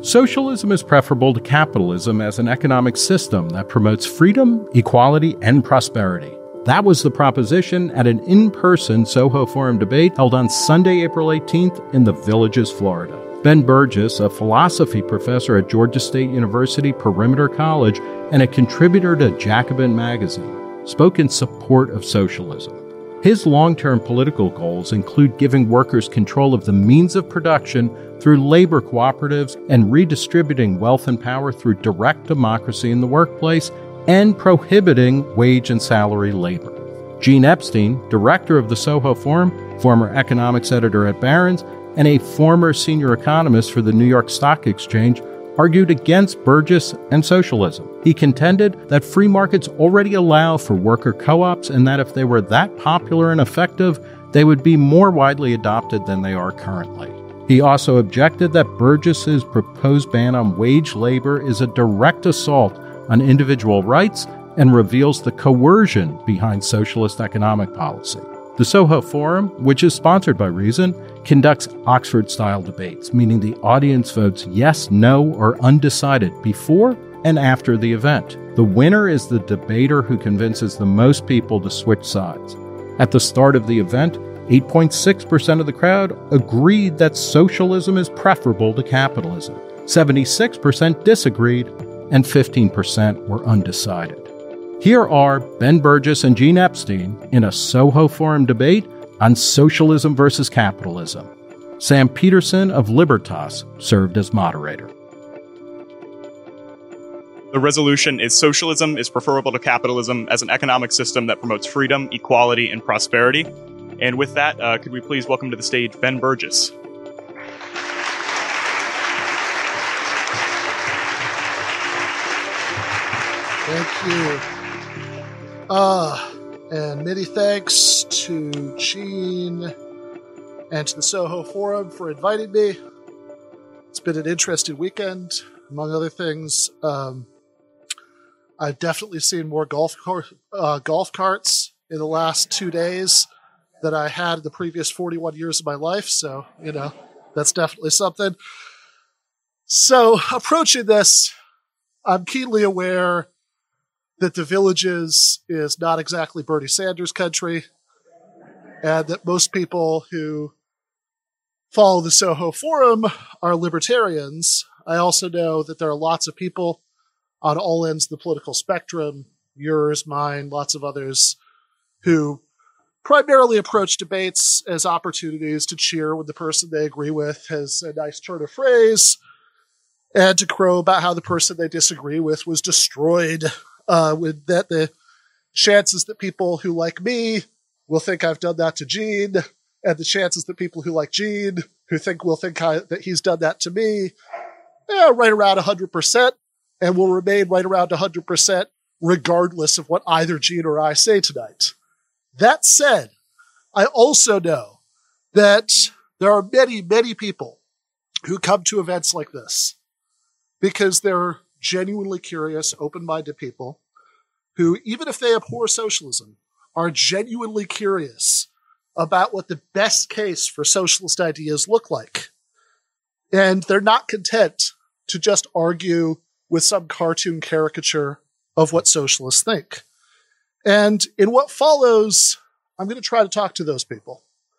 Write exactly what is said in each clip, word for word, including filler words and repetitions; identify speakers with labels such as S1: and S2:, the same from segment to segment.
S1: Socialism is preferable to capitalism as an economic system that promotes freedom, equality, and prosperity. That was the proposition at an in-person Soho Forum debate held on Sunday, April eighteenth in the Villages, Florida. Ben Burgis, a philosophy professor at Georgia State University Perimeter College and a contributor to Jacobin magazine, spoke in support of socialism. His long-term political goals include giving workers control of the means of production through labor cooperatives and redistributing wealth and power through direct democracy in the workplace and prohibiting wage and salary labor. Gene Epstein, director of the Soho Forum, former economics editor at Barron's, and a former senior economist for the New York Stock Exchange, argued against Burgis and socialism. He contended that free markets already allow for worker co-ops and that if they were that popular and effective, they would be more widely adopted than they are currently. He also objected that Burgis's proposed ban on wage labor is a direct assault on individual rights and reveals the coercion behind socialist economic policy. The Soho Forum, which is sponsored by Reason, conducts Oxford-style debates, meaning the audience votes yes, no, or undecided before and after the event. The winner is the debater who convinces the most people to switch sides. At the start of the event, eight point six percent of the crowd agreed that socialism is preferable to capitalism. seventy-six percent disagreed, and fifteen percent were undecided. Here are Ben Burgis and Gene Epstein in a Soho Forum debate on socialism versus capitalism. Sam Peterson of Libertas served as moderator.
S2: The resolution is socialism is preferable to capitalism as an economic system that promotes freedom, equality, and prosperity. And with that, uh, could we please welcome to the stage Ben Burgis.
S3: Thank you. Uh, and many thanks to Gene and to the Soho Forum for inviting me. It's been an interesting weekend, among other things. Um, I've definitely seen more golf car- uh, golf carts in the last two days than I had in the previous forty-one years of my life. So, you know, that's definitely something. So, approaching this, I'm keenly aware that the Villages is not exactly Bernie Sanders country, and that most people who follow the Soho Forum are libertarians. I also know that there are lots of people on all ends of the political spectrum, yours, mine, lots of others, who primarily approach debates as opportunities to cheer when the person they agree with has a nice turn of phrase and to crow about how the person they disagree with was destroyed. Uh, with that, the chances that people who like me will think I've done that to Gene, and the chances that people who like Gene who think will think I, that he's done that to me, yeah, right around one hundred percent, and will remain right around one hundred percent regardless of what either Gene or I say tonight. That said, I also know that there are many, many people who come to events like this because they're genuinely curious, open-minded people who, even if they abhor socialism, are genuinely curious about what the best case for socialist ideas look like. And they're not content to just argue with some cartoon caricature of what socialists think. And in what follows, I'm going to try to talk to those people.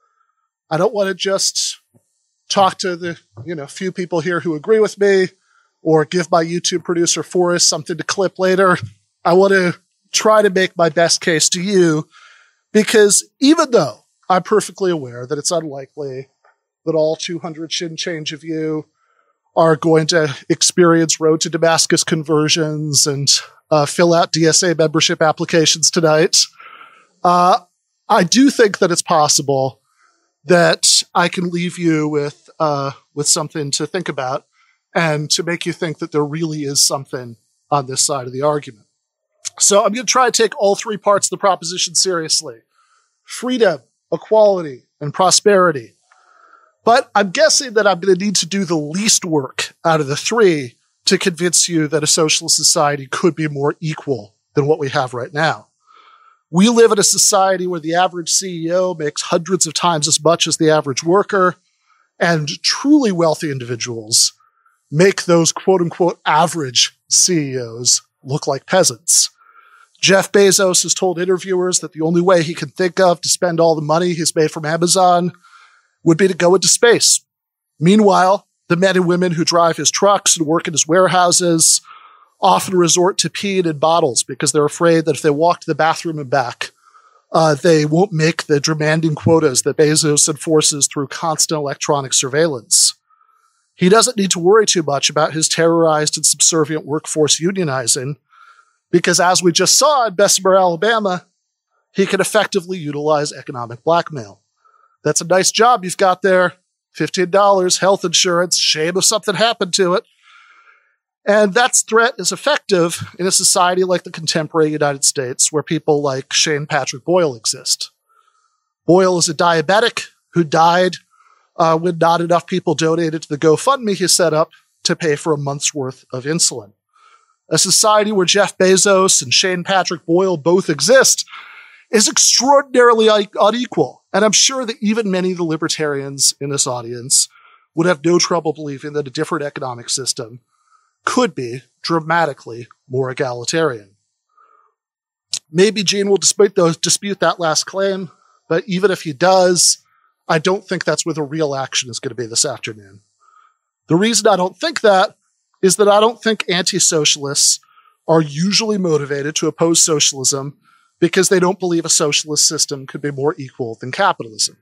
S3: I don't want to just talk to the, you know, few people here who agree with me, or give my YouTube producer Forrest something to clip later. I want to try to make my best case to you, because even though I'm perfectly aware that it's unlikely that all two hundred and change of you are going to experience Road to Damascus conversions and uh, fill out D S A membership applications tonight, uh, I do think that it's possible that I can leave you with uh, with something to think about, and to make you think that there really is something on this side of the argument. So I'm going to try to take all three parts of the proposition seriously. Freedom, equality, and prosperity. But I'm guessing that I'm going to need to do the least work out of the three to convince you that a socialist society could be more equal than what we have right now. We live in a society where the average C E O makes hundreds of times as much as the average worker, and truly wealthy individuals make those quote-unquote average C E Os look like peasants. Jeff Bezos has told interviewers that the only way he can think of to spend all the money he's made from Amazon would be to go into space. Meanwhile, the men and women who drive his trucks and work in his warehouses often resort to peeing in bottles because they're afraid that if they walk to the bathroom and back, uh, they won't make the demanding quotas that Bezos enforces through constant electronic surveillance. He doesn't need to worry too much about his terrorized and subservient workforce unionizing because, as we just saw in Bessemer, Alabama, he can effectively utilize economic blackmail. That's a nice job you've got there. fifteen dollars, health insurance, shame if something happened to it. And that threat is effective in a society like the contemporary United States, where people like Shane Patrick Boyle exist. Boyle is a diabetic who died uh, when not enough people donated to the GoFundMe he set up to pay for a month's worth of insulin. A society where Jeff Bezos and Shane Patrick Boyle both exist is extraordinarily un- unequal. And I'm sure that even many of the libertarians in this audience would have no trouble believing that a different economic system could be dramatically more egalitarian. Maybe Gene will dispute, those, dispute that last claim, but even if he does, I don't think that's where the real action is going to be this afternoon. The reason I don't think that is that I don't think anti-socialists are usually motivated to oppose socialism because they don't believe a socialist system could be more equal than capitalism.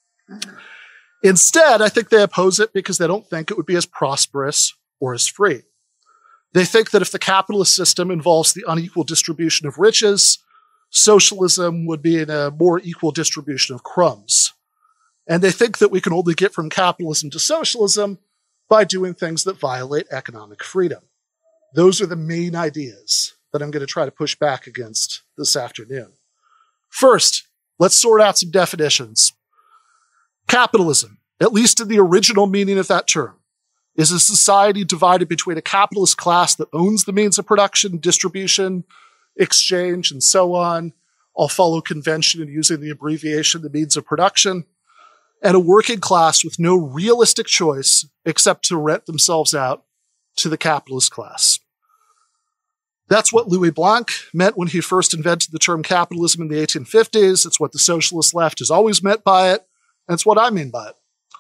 S3: Instead, I think they oppose it because they don't think it would be as prosperous or as free. They think that if the capitalist system involves the unequal distribution of riches, socialism would be in a more equal distribution of crumbs. And they think that we can only get from capitalism to socialism by doing things that violate economic freedom. Those are the main ideas that I'm going to try to push back against this afternoon. First, let's sort out some definitions. Capitalism, at least in the original meaning of that term, is a society divided between a capitalist class that owns the means of production, distribution, exchange, and so on. I'll follow convention in using the abbreviation, the means of production, and a working class with no realistic choice except to rent themselves out to the capitalist class. That's what Louis Blanc meant when he first invented the term capitalism in the eighteen fifties. It's what the socialist left has always meant by it, and it's what I mean by it.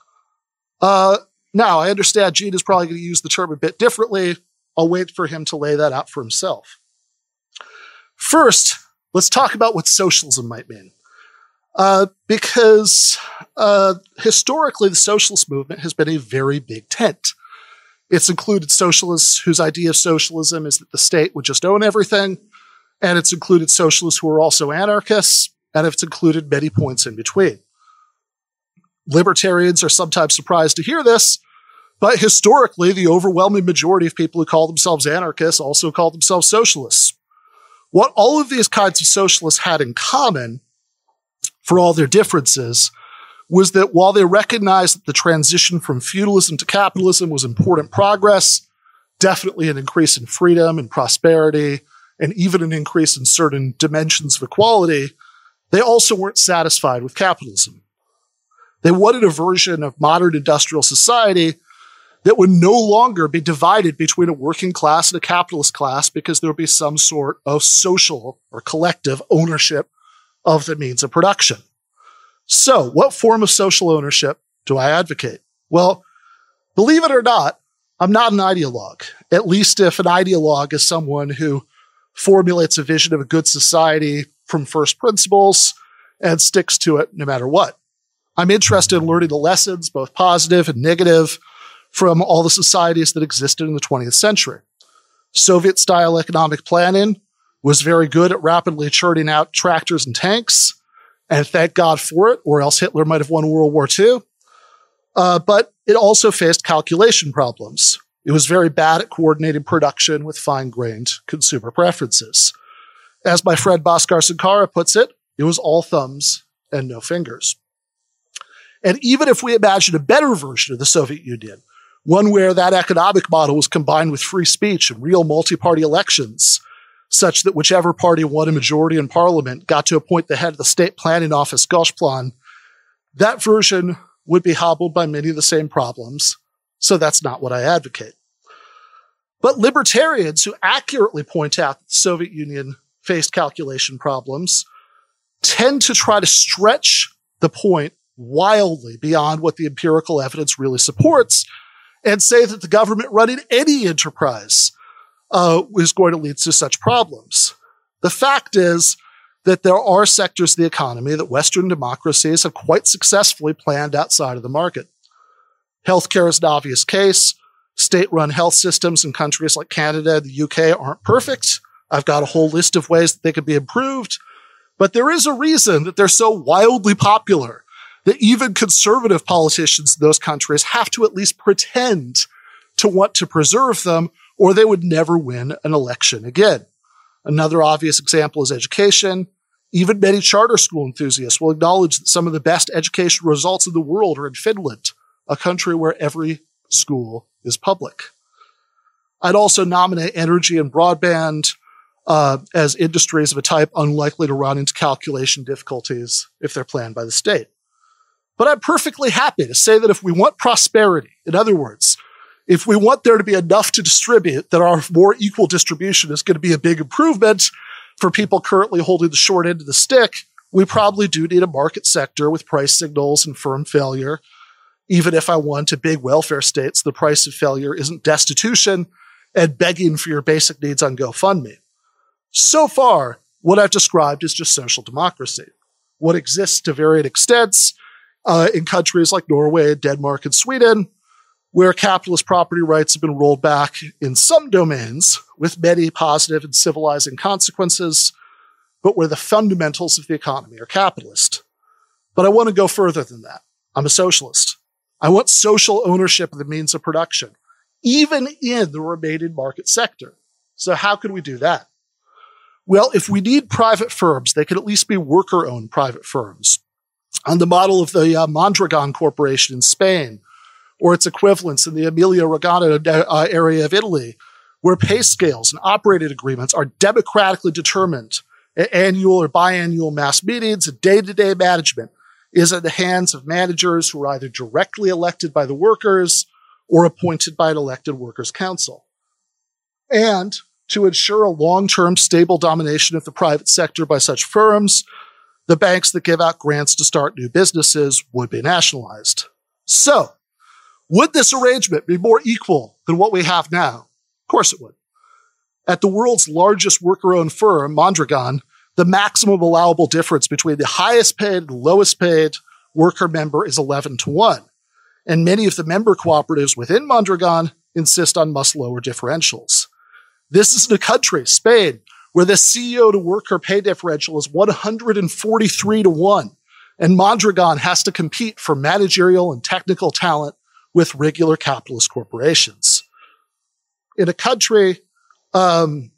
S3: Uh, now, I understand Gene is probably going to use the term a bit differently. I'll wait for him to lay that out for himself. First, let's talk about what socialism might mean. Uh, because uh, historically, the socialist movement has been a very big tent. It's included socialists whose idea of socialism is that the state would just own everything, and it's included socialists who are also anarchists, and it's included many points in between. Libertarians are sometimes surprised to hear this, but historically, the overwhelming majority of people who call themselves anarchists also call themselves socialists. What all of these kinds of socialists had in common, for all their differences, was that while they recognized that the transition from feudalism to capitalism was important progress, definitely an increase in freedom and prosperity, and even an increase in certain dimensions of equality, they also weren't satisfied with capitalism. They wanted a version of modern industrial society that would no longer be divided between a working class and a capitalist class because there would be some sort of social or collective ownership of the means of production. So, what form of social ownership do I advocate? Well, believe it or not, I'm not an ideologue, at least if an ideologue is someone who formulates a vision of a good society from first principles and sticks to it no matter what. I'm interested in learning the lessons, both positive and negative, from all the societies that existed in the twentieth century. Soviet-style economic planning was very good at rapidly churning out tractors and tanks, and thank God for it, or else Hitler might have won World War Two. Uh, but it also faced calculation problems. It was very bad at coordinating production with fine-grained consumer preferences. As my friend Bhaskar Sankara puts it, it was all thumbs and no fingers. And even if we imagine a better version of the Soviet Union, one where that economic model was combined with free speech and real multi-party elections, such that whichever party won a majority in parliament got to appoint the head of the state planning office, Gosplan, that version would be hobbled by many of the same problems, so that's not what I advocate. But libertarians who accurately point out that the Soviet Union faced calculation problems tend to try to stretch the point wildly beyond what the empirical evidence really supports and say that the government running any enterprise uh, is going to lead to such problems. The fact is that there are sectors of the economy that Western democracies have quite successfully planned outside of the market. Healthcare is an obvious case. State-run health systems in countries like Canada and the U K aren't perfect. I've got a whole list of ways that they could be improved. But there is a reason that they're so wildly popular that even conservative politicians in those countries have to at least pretend to want to preserve them, or they would never win an election again. Another obvious example is education. Even many charter school enthusiasts will acknowledge that some of the best education results in the world are in Finland, a country where every school is public. I'd also nominate energy and broadband uh, as industries of a type unlikely to run into calculation difficulties if they're planned by the state. But I'm perfectly happy to say that if we want prosperity, in other words, if we want there to be enough to distribute, that our more equal distribution is going to be a big improvement for people currently holding the short end of the stick, we probably do need a market sector with price signals and firm failure. Even if I want a big welfare state, so the price of failure isn't destitution and begging for your basic needs on GoFundMe. So far, what I've described is just social democracy. What exists to varying extents uh, in countries like Norway, Denmark, and Sweden, where capitalist property rights have been rolled back in some domains with many positive and civilizing consequences, but where the fundamentals of the economy are capitalist. But I want to go further than that. I'm a socialist. I want social ownership of the means of production, even in the remaining market sector. So how can we do that? Well, if we need private firms, they could at least be worker-owned private firms, on the model of the uh, Mondragon Corporation in Spain, or its equivalents in the Emilia-Romagna uh, area of Italy, where pay scales and operating agreements are democratically determined at annual or biannual mass meetings, and day-to-day management is in the hands of managers who are either directly elected by the workers or appointed by an elected workers' council. And to ensure a long-term stable domination of the private sector by such firms, the banks that give out grants to start new businesses would be nationalized. So, would this arrangement be more equal than what we have now? Of course it would. At the world's largest worker-owned firm, Mondragon, the maximum allowable difference between the highest paid and lowest paid worker member is eleven to one. And many of the member cooperatives within Mondragon insist on much lower differentials. This is in a country, Spain, where the C E O to worker pay differential is one hundred forty-three to one. And Mondragon has to compete for managerial and technical talent with regular capitalist corporations. In a country um,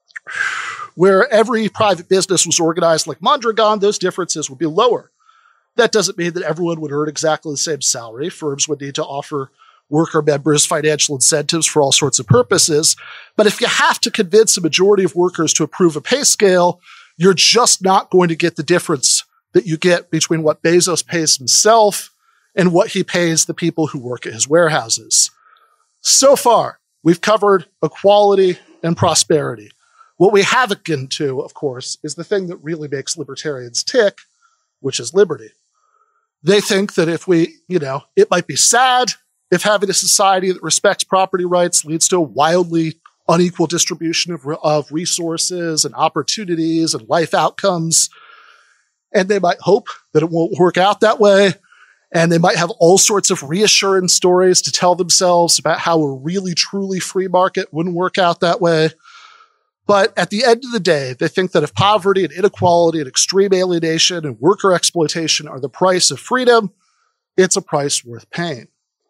S3: where every private business was organized like Mondragon, those differences would be lower. That doesn't mean that everyone would earn exactly the same salary. Firms would need to offer worker members financial incentives for all sorts of purposes. But if you have to convince a majority of workers to approve a pay scale, you're just not going to get the difference that you get between what Bezos pays himself and what he pays the people who work at his warehouses. So far, we've covered equality and prosperity. What we haven't gotten to, of course, is the thing that really makes libertarians tick, which is liberty. They think that if we, you know, it might be sad if having a society that respects property rights leads to a wildly unequal distribution of, of resources and opportunities and life outcomes. And they might hope that it won't work out that way. And they might have all sorts of reassurance stories to tell themselves about how a really, truly free market wouldn't work out that way. But at the end of the day, they think that if poverty and inequality and extreme alienation and worker exploitation are the price of freedom, it's a price worth paying.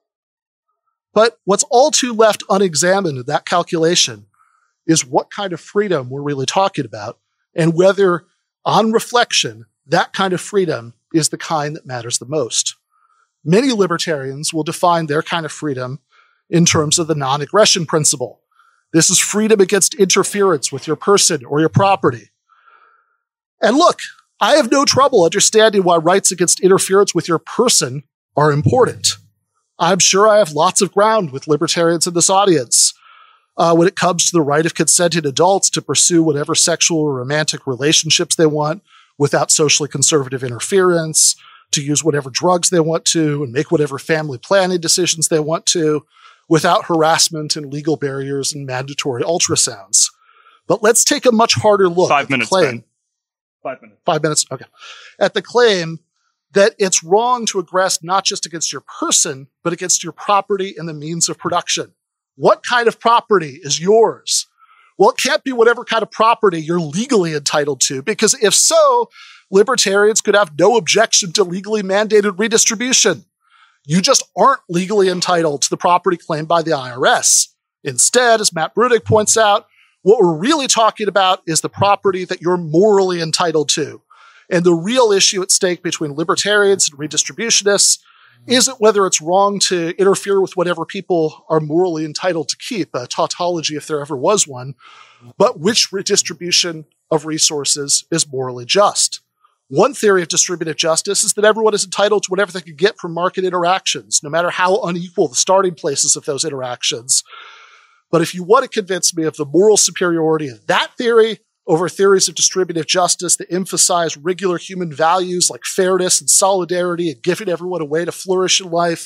S3: But what's all too left unexamined in that calculation is what kind of freedom we're really talking about, and whether, on reflection, that kind of freedom is the kind that matters the most. Many libertarians will define their kind of freedom in terms of the non-aggression principle. This is freedom against interference with your person or your property. And look, I have no trouble understanding why rights against interference with your person are important. I'm sure I have lots of ground with libertarians in this audience. uh, when it comes to the right of consenting adults to pursue whatever sexual or romantic relationships they want without socially conservative interference, to use whatever drugs they want to, and make whatever family planning decisions they want to, without harassment and legal barriers and mandatory ultrasounds. But let's take a much harder look
S2: Five
S3: at the
S2: minutes,
S3: claim.
S2: Ben. Five minutes.
S3: Five minutes, okay. At the claim that it's wrong to aggress not just against your person, but against your property and the means of production. What kind of property is yours? Well, it can't be whatever kind of property you're legally entitled to, because if so, libertarians could have no objection to legally mandated redistribution. You just aren't legally entitled to the property claimed by the I R S. Instead, as Matt Brudig points out, what we're really talking about is the property that you're morally entitled to. And the real issue at stake between libertarians and redistributionists isn't whether it's wrong to interfere with whatever people are morally entitled to keep, a tautology if there ever was one, but which redistribution of resources is morally just. One theory of distributive justice is that everyone is entitled to whatever they can get from market interactions, no matter how unequal the starting places of those interactions. But if you want to convince me of the moral superiority of that theory over theories of distributive justice that emphasize regular human values like fairness and solidarity and giving everyone a way to flourish in life,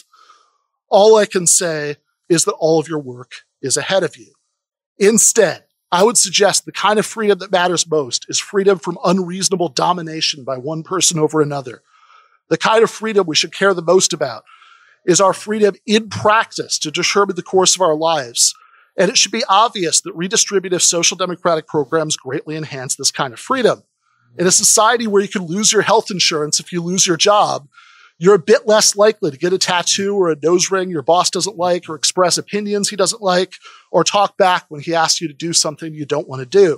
S3: all I can say is that all of your work is ahead of you. Instead, I would suggest the kind of freedom that matters most is freedom from unreasonable domination by one person over another. The kind of freedom we should care the most about is our freedom in practice to determine the course of our lives. And it should be obvious that redistributive social democratic programs greatly enhance this kind of freedom. In a society where you can lose your health insurance if you lose your job, you're a bit less likely to get a tattoo or a nose ring your boss doesn't like, or express opinions he doesn't like, or talk back when he asks you to do something you don't want to do.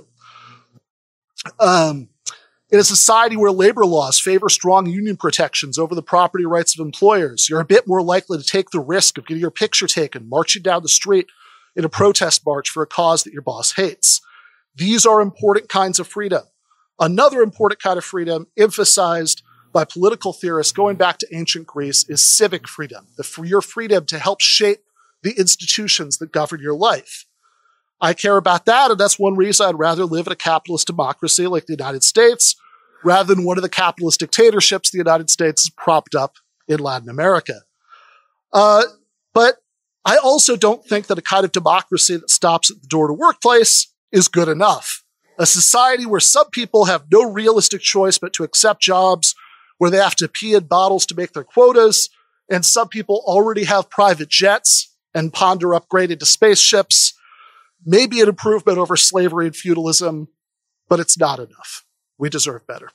S3: Um, in a society where labor laws favor strong union protections over the property rights of employers, you're a bit more likely to take the risk of getting your picture taken marching down the street in a protest march for a cause that your boss hates. These are important kinds of freedom. Another important kind of freedom emphasized by political theorists going back to ancient Greece is civic freedom, the your freedom to help shape the institutions that govern your life. I care about that, and that's one reason I'd rather live in a capitalist democracy like the United States rather than one of the capitalist dictatorships the United States has propped up in Latin America. Uh, but I also don't think that a kind of democracy that stops at the door to workplace is good enough. A society where some people have no realistic choice but to accept jobs where they have to pee in bottles to make their quotas, and some people already have private jets and ponder upgraded to spaceships, may be an improvement over slavery and feudalism, but it's not enough. We deserve better.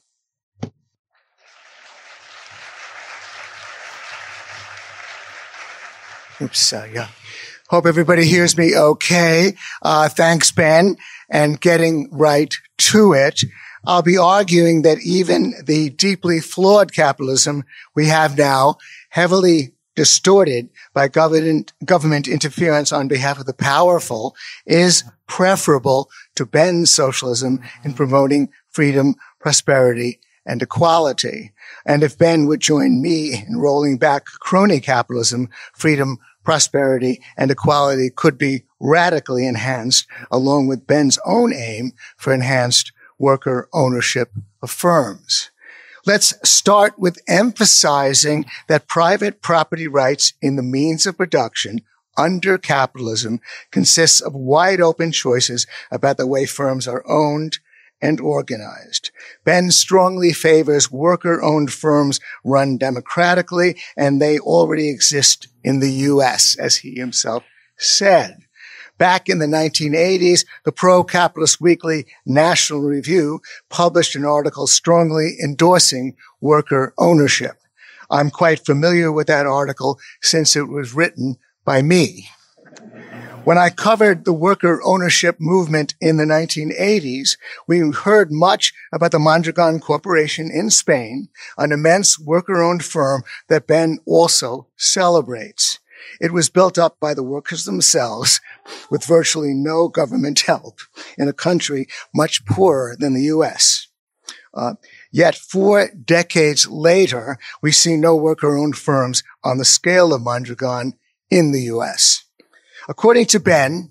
S4: Oops, uh, yeah. Hope everybody hears me okay. Uh, thanks, Ben. And getting right to it, I'll be arguing that even the deeply flawed capitalism we have now, heavily distorted by government, government interference on behalf of the powerful, is preferable to Ben's socialism in promoting freedom, prosperity, and equality. And if Ben would join me in rolling back crony capitalism, freedom, prosperity, and equality could be radically enhanced, along with Ben's own aim for enhanced worker ownership of firms. Let's start with emphasizing that private property rights in the means of production under capitalism consists of wide open choices about the way firms are owned and organized. Ben strongly favors worker-owned firms run democratically, and they already exist in the U S, as he himself said. Back in the nineteen eighties, the pro-capitalist weekly National Review published an article strongly endorsing worker ownership. I'm quite familiar with that article since it was written by me. When I covered the worker ownership movement in the nineteen eighties, we heard much about the Mondragon Corporation in Spain, an immense worker-owned firm that Ben also celebrates. It was built up by the workers themselves with virtually no government help in a country much poorer than the U S. Uh, yet four decades later, we see no worker-owned firms on the scale of Mondragon in the U S. According to Ben,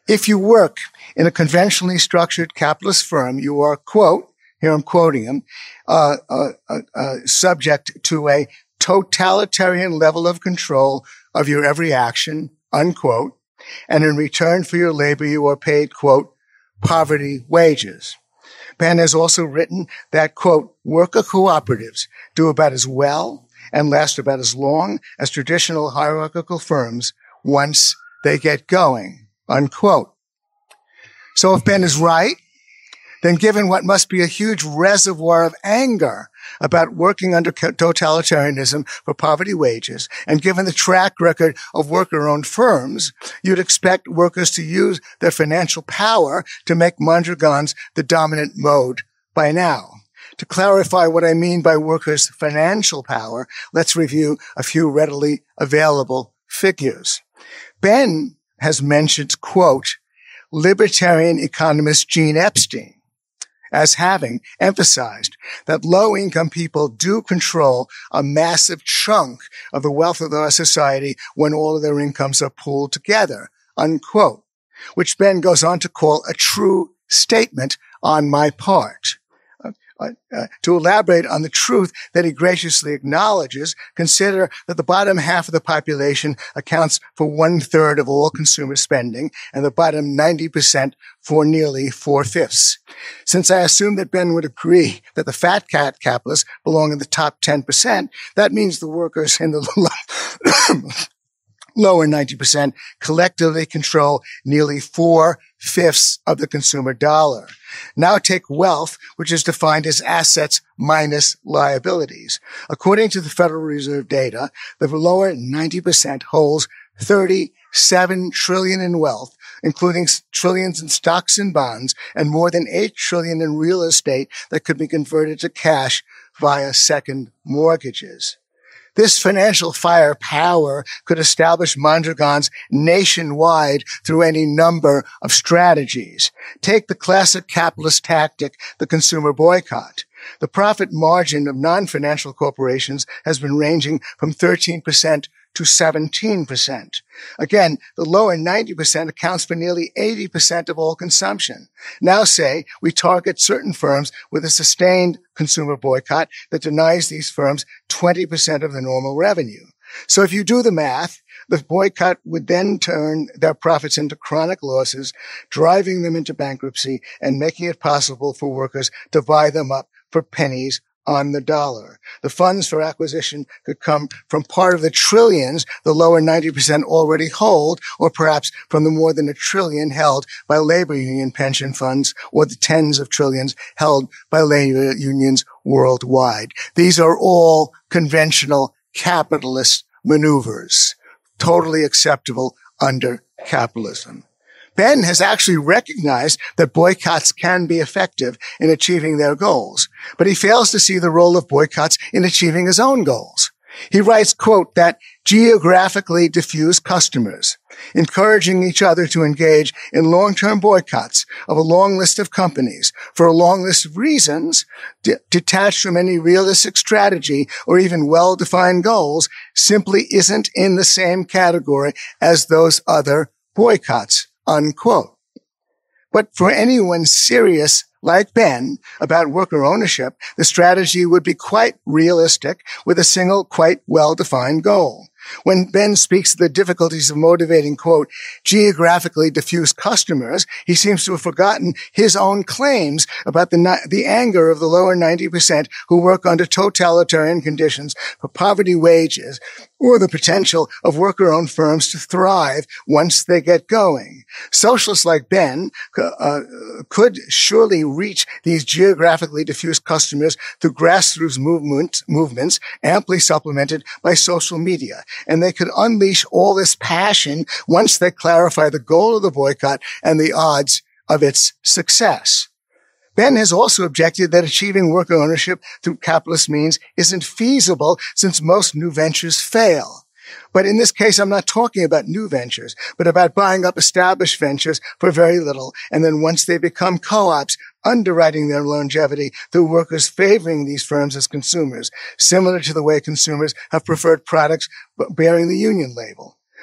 S4: If you work in a conventionally structured capitalist firm, you are, quote, here I'm quoting him, uh, uh, uh, uh, subject to a totalitarian level of control of your every action, unquote, and in return for your labor, you are paid, quote, poverty wages. Benn has also written that, quote, worker cooperatives do about as well and last about as long as traditional hierarchical firms once they get going, unquote. So if Benn is right, then given what must be a huge reservoir of anger about working under totalitarianism for poverty wages, and given the track record of worker-owned firms, you'd expect workers to use their financial power to make Mondragons the dominant mode by now. To clarify what I mean by workers' financial power, let's review a few readily available figures. Benn has mentioned, quote, libertarian economist Gene Epstein as having emphasized that low-income people do control a massive chunk of the wealth of our society when all of their incomes are pooled together, unquote, which Benn goes on to call a true statement on my part. Uh, uh, to elaborate on the truth that he graciously acknowledges, consider that the bottom half of the population accounts for one-third of all consumer spending and the bottom ninety percent for nearly four-fifths. Since I assume that Benn would agree that the fat cat capitalists belong in the top ten percent, that means the workers in the lower ninety percent collectively control nearly four-fifths of the consumer dollar. Now take wealth, which is defined as assets minus liabilities. According to the Federal Reserve data, the lower ninety percent holds thirty-seven trillion dollars in wealth, including trillions in stocks and bonds, and more than eight trillion dollars in real estate that could be converted to cash via second mortgages. This financial firepower could establish Mondragons nationwide through any number of strategies. Take the classic capitalist tactic, the consumer boycott. The profit margin of non-financial corporations has been ranging from thirteen percent to seventeen percent. Again, the lower ninety percent accounts for nearly eighty percent of all consumption. Now say we target certain firms with a sustained consumer boycott that denies these firms twenty percent of the normal revenue. So if you do the math, the boycott would then turn their profits into chronic losses, driving them into bankruptcy and making it possible for workers to buy them up for pennies on the dollar. The funds for acquisition could come from part of the trillions the lower ninety percent already hold, or perhaps from the more than a trillion held by labor union pension funds, or the tens of trillions held by labor unions worldwide. These are all conventional capitalist maneuvers, totally acceptable under capitalism. Benn has actually recognized that boycotts can be effective in achieving their goals, but he fails to see the role of boycotts in achieving his own goals. He writes, quote, that geographically diffuse customers, encouraging each other to engage in long-term boycotts of a long list of companies for a long list of reasons, d- detached from any realistic strategy or even well-defined goals, simply isn't in the same category as those other boycotts, unquote. But for anyone serious like Benn about worker ownership, the strategy would be quite realistic with a single, quite well-defined goal. When Benn speaks of the difficulties of motivating, quote, geographically diffuse customers, he seems to have forgotten his own claims about the, the anger of the lower ninety percent who work under totalitarian conditions for poverty wages, or the potential of worker-owned firms to thrive once they get going. Socialists like Benn uh, could surely reach these geographically diffuse customers through grassroots movement, movements amply supplemented by social media. And they could unleash all this passion once they clarify the goal of the boycott and the odds of its success. Benn has also objected that achieving worker ownership through capitalist means isn't feasible since most new ventures fail. But in this case, I'm not talking about new ventures, but about buying up established ventures for very little, and then once they become co-ops, underwriting their longevity through workers favoring these firms as consumers, similar to the way consumers have preferred products bearing the union label.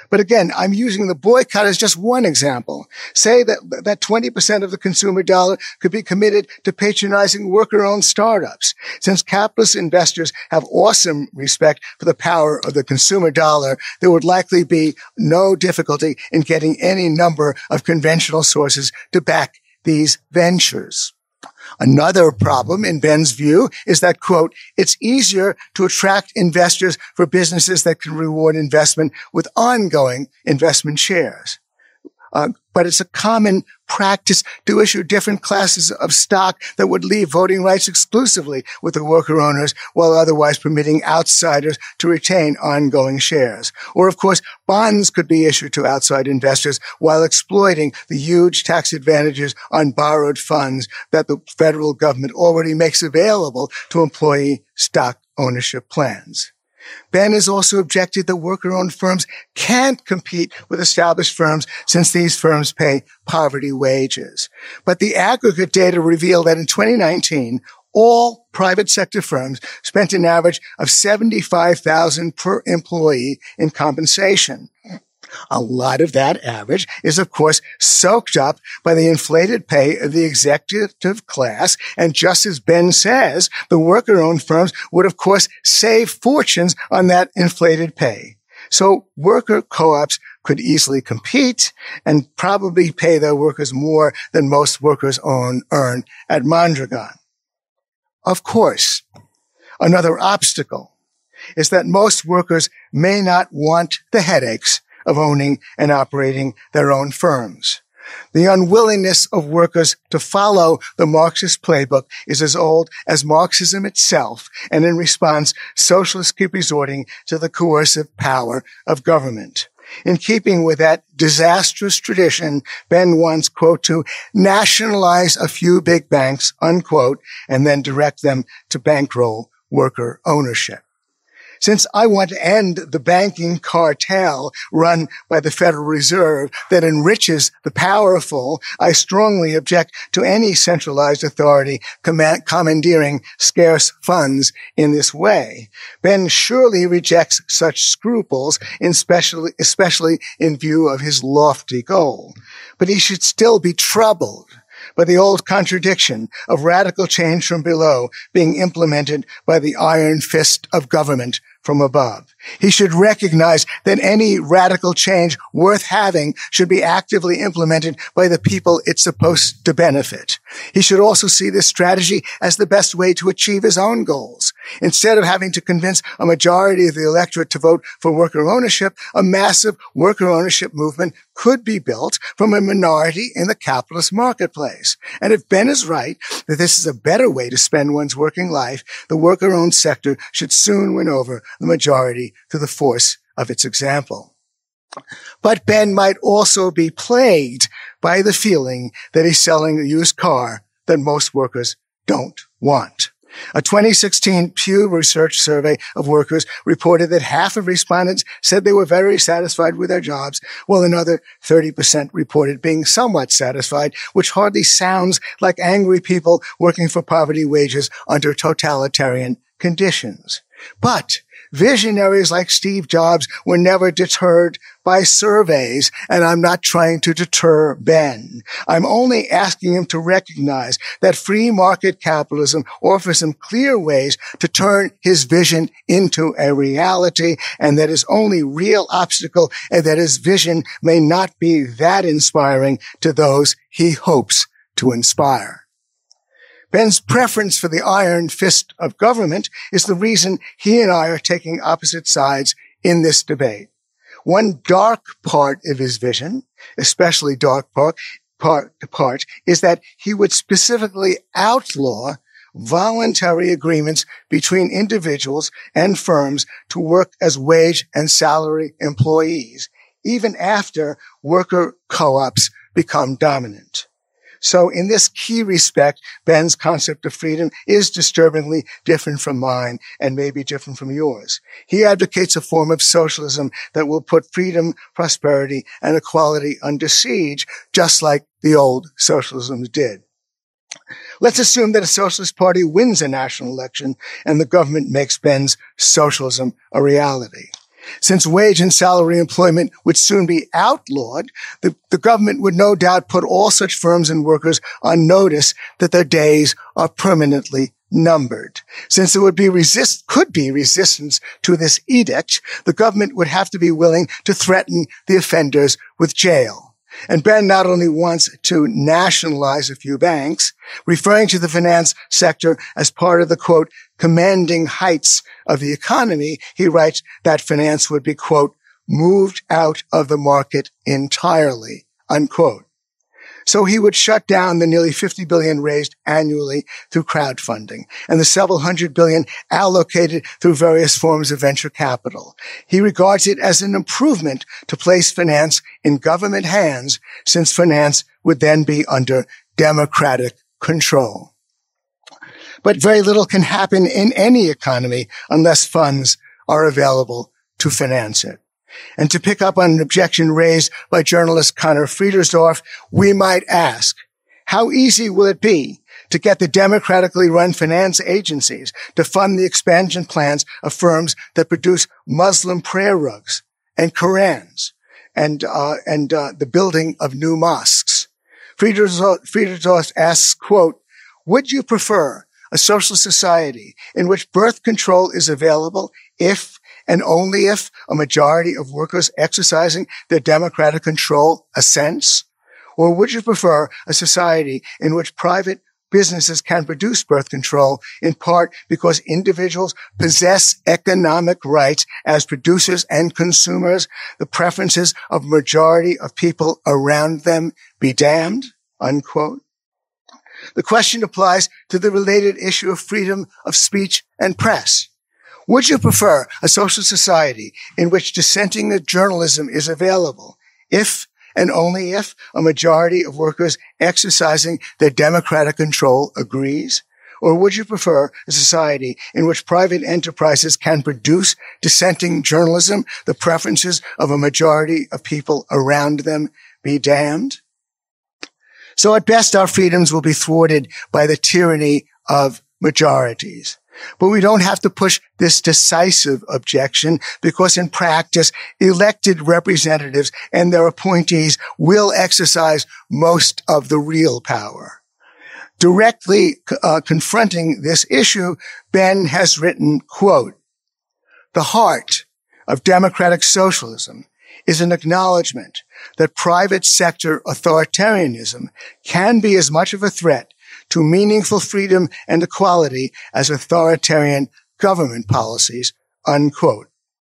S4: But again, I'm using the boycott as just one example. Say that that twenty percent of the consumer dollar could be committed to patronizing worker-owned startups. Since capitalist investors have awesome respect for the power of the consumer dollar, there would likely be no difficulty in getting any number of conventional sources to back these ventures. Another problem, in Ben's view, is that, quote, it's easier to attract investors for businesses that can reward investment with ongoing investment shares. Uh, but it's a common practice to issue different classes of stock that would leave voting rights exclusively with the worker owners while otherwise permitting outsiders to retain ongoing shares. Or, of course, bonds could be issued to outside investors while exploiting the huge tax advantages on borrowed funds that the federal government already makes available to employee stock ownership plans. Ben has also objected that worker-owned firms can't compete with established firms since these firms pay poverty wages. But the aggregate data reveal that in twenty nineteen, all private sector firms spent an average of seventy-five thousand dollars per employee in compensation. A lot of that average is, of course, soaked up by the inflated pay of the executive class. And just as Ben says, the worker-owned firms would, of course, save fortunes on that inflated pay. So worker co-ops could easily compete and probably pay their workers more than most workers own, earn at Mondragon. Of course, another obstacle is that most workers may not want the headaches of owning and operating their own firms. The unwillingness of workers to follow the Marxist playbook is as old as Marxism itself, and in response, socialists keep resorting to the coercive power of government. In keeping with that disastrous tradition, Ben wants, quote, to nationalize a few big banks, unquote, and then direct them to bankroll worker ownership. Since I want to end the banking cartel run by the Federal Reserve that enriches the powerful, I strongly object to any centralized authority commandeering scarce funds in this way. Ben surely rejects such scruples, especially, especially in view of his lofty goal. But he should still be troubled by the old contradiction of radical change from below being implemented by the iron fist of government from above. He should recognize that any radical change worth having should be actively implemented by the people it's supposed to benefit. He should also see this strategy as the best way to achieve his own goals. Instead of having to convince a majority of the electorate to vote for worker ownership, a massive worker ownership movement could be built from a minority in the capitalist marketplace. And if Ben is right that this is a better way to spend one's working life, the worker-owned sector should soon win over the majority through the force of its example. But Ben might also be plagued by the feeling that he's selling a used car that most workers don't want. A twenty sixteen Pew Research survey of workers reported that half of respondents said they were very satisfied with their jobs, while another thirty percent reported being somewhat satisfied, which hardly sounds like angry people working for poverty wages under totalitarian conditions. But visionaries like Steve Jobs were never deterred by surveys, and I'm not trying to deter Ben. I'm only asking him to recognize that free market capitalism offers him clear ways to turn his vision into a reality, and that his only real obstacle is that his vision may not be that inspiring to those he hopes to inspire. Ben's preference for the iron fist of government is the reason he and I are taking opposite sides in this debate. One dark part of his vision, especially dark part, part, part, is that he would specifically outlaw voluntary agreements between individuals and firms to work as wage and salary employees, even after worker co-ops become dominant. So in this key respect, Ben's concept of freedom is disturbingly different from mine and maybe different from yours. He advocates a form of socialism that will put freedom, prosperity, and equality under siege, just like the old socialisms did. Let's assume that a socialist party wins a national election and the government makes Ben's socialism a reality. Since wage and salary employment would soon be outlawed, the, the government would no doubt put all such firms and workers on notice that their days are permanently numbered. Since there would be resist, could be resistance to this edict, the government would have to be willing to threaten the offenders with jail. And Ben not only wants to nationalize a few banks, referring to the finance sector as part of the, quote, commanding heights of the economy, he writes that finance would be, quote, moved out of the market entirely, unquote. So he would shut down the nearly fifty billion dollars raised annually through crowdfunding and the several hundred billion allocated through various forms of venture capital. He regards it as an improvement to place finance in government hands, since finance would then be under democratic control. But very little can happen in any economy unless funds are available to finance it. And to pick up on an objection raised by journalist Connor Friedersdorf, we might ask, how easy will it be to get the democratically run finance agencies to fund the expansion plans of firms that produce Muslim prayer rugs and Korans and, uh, and, uh, the building of new mosques? Friedersdorf, Friedersdorf asks, quote, would you prefer a social society in which birth control is available if and only if a majority of workers exercising their democratic control assents? Or would you prefer a society in which private businesses can produce birth control in part because individuals possess economic rights as producers and consumers, the preferences of a majority of people around them be damned? Unquote. The question applies to the related issue of freedom of speech and press. Would you prefer a social society in which dissenting journalism is available if and only if a majority of workers exercising their democratic control agrees? Or would you prefer a society in which private enterprises can produce dissenting journalism, the preferences of a majority of people around them be damned? So at best, our freedoms will be thwarted by the tyranny of majorities. But we don't have to push this decisive objection because in practice, elected representatives and their appointees will exercise most of the real power. Directly uh, confronting this issue, Ben has written, quote, the heart of democratic socialism is an acknowledgement that private sector authoritarianism can be as much of a threat to meaningful freedom and equality as authoritarian government policies, unquote.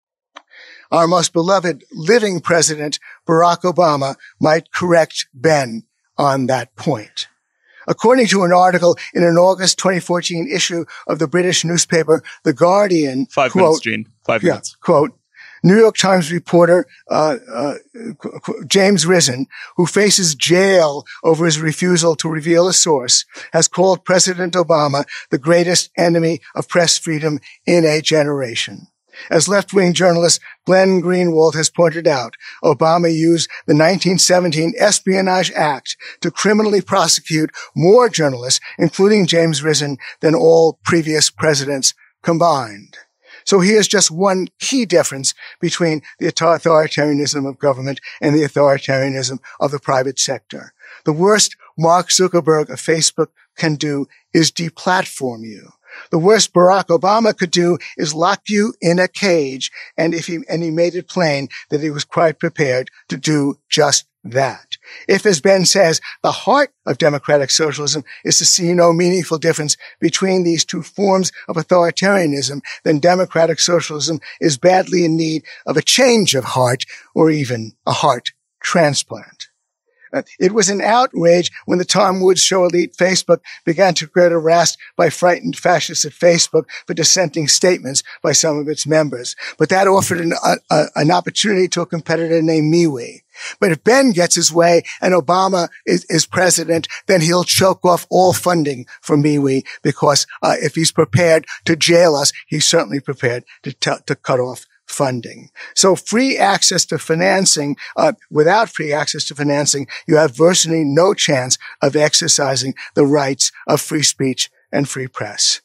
S4: Our most beloved living president, Barack Obama, might correct Ben on that point. According to an article in an August twenty fourteen issue of the British newspaper The Guardian,
S2: Five
S4: quote,
S2: minutes, Gene. Five
S4: yeah,
S2: minutes.
S4: Quote, New York Times reporter uh, uh, James Risen, who faces jail over his refusal to reveal a source, has called President Obama the greatest enemy of press freedom in a generation. As left-wing journalist Glenn Greenwald has pointed out, Obama used the nineteen seventeen Espionage Act to criminally prosecute more journalists, including James Risen, than all previous presidents combined. So here's just one key difference between the authoritarianism of government and the authoritarianism of the private sector. The worst Mark Zuckerberg of Facebook can do is deplatform you. The worst Barack Obama could do is lock you in a cage, and if he, and he made it plain that he was quite prepared to do just that. If, as Ben says, the heart of democratic socialism is to see no meaningful difference between these two forms of authoritarianism, then democratic socialism is badly in need of a change of heart or even a heart transplant. Uh, it was an outrage when the Tom Woods Show elite Facebook began to get harassed by frightened fascists at Facebook for dissenting statements by some of its members. But that offered an, uh, uh, an opportunity to a competitor named MeWe. But if Ben gets his way and Obama is, is president, then he'll choke off all funding for MeWe because uh, if he's prepared to jail us, he's certainly prepared to, t- to cut off funding. So free access to financing, uh, without free access to financing, you have virtually no chance of exercising the rights of free speech and free press.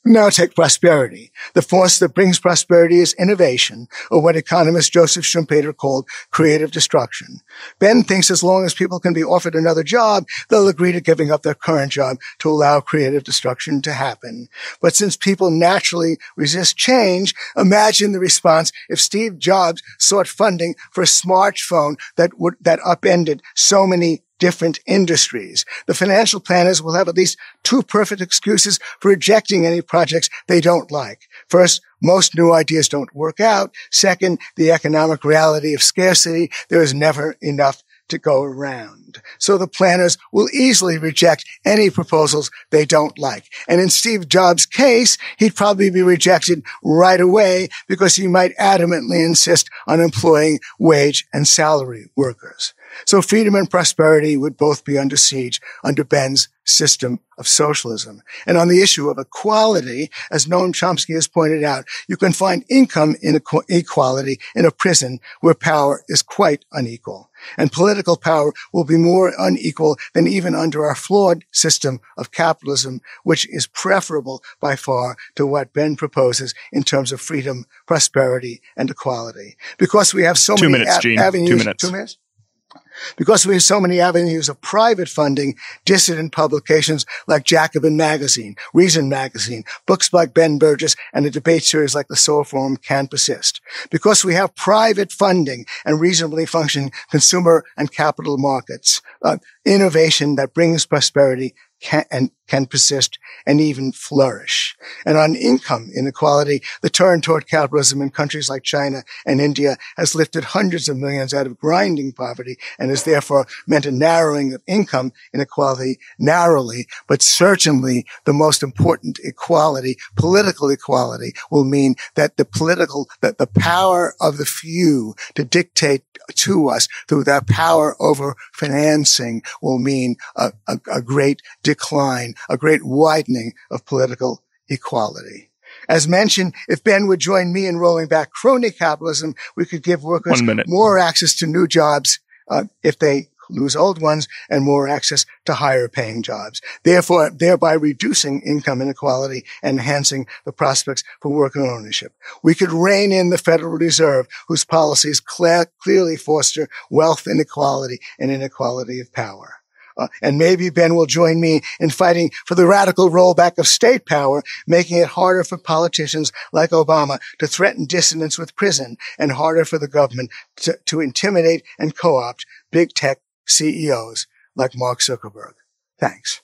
S4: Now take prosperity. The force that brings prosperity is innovation, or what economist Joseph Schumpeter called creative destruction. Ben thinks as long as people can be offered another job, they'll agree to giving up their current job to allow creative destruction to happen. But since people naturally resist change, imagine the response if Steve Jobs sought funding for a smartphone that would, that upended so many different industries. The financial planners will have at least two perfect excuses for rejecting any projects they don't like. First, most new ideas don't work out. Second, the economic reality of scarcity. There is never enough to go around. So the planners will easily reject any proposals they don't like. And in Steve Jobs' case, he'd probably be rejected right away because he might adamantly insist on employing wage and salary workers. So freedom and prosperity would both be under siege under Ben's system of socialism. And on the issue of equality, as Noam Chomsky has pointed out, you can find income inequality in a prison where power is quite unequal. And political power will be more unequal than even under our flawed system of capitalism, which is preferable by far to what Ben proposes in terms of freedom, prosperity, and equality. Because we have so
S2: two
S4: many
S2: minutes,
S4: a-
S2: Gene.
S4: avenues.
S2: Two minutes.
S4: Two minutes? Because we have so many avenues of private funding, dissident publications like Jacobin Magazine, Reason Magazine, books like Ben Burgess, and a debate series like the Soul Forum can persist. Because we have private funding and reasonably functioning consumer and capital markets, uh, innovation that brings prosperity can, and can persist and even flourish. And on income inequality, the turn toward capitalism in countries like China and India has lifted hundreds of millions out of grinding poverty and has therefore meant a narrowing of income inequality narrowly, but certainly the most important equality, political equality, will mean that the political, that the power of the few to dictate to us through their power over financing will mean a, a, a great decline, a great widening of political equality. As mentioned, if Ben would join me in rolling back crony capitalism, we could give workers more access to new jobs uh, if they lose old ones, and more access to higher paying jobs, therefore thereby reducing income inequality and enhancing the prospects for worker ownership. We could rein in the Federal Reserve, whose policies clear, clearly foster wealth inequality and inequality of power. Uh, and maybe Ben will join me in fighting for the radical rollback of state power, making it harder for politicians like Obama to threaten dissidents with prison and harder for the government to, to intimidate and co-opt big tech C E Os like Mark Zuckerberg. Thanks.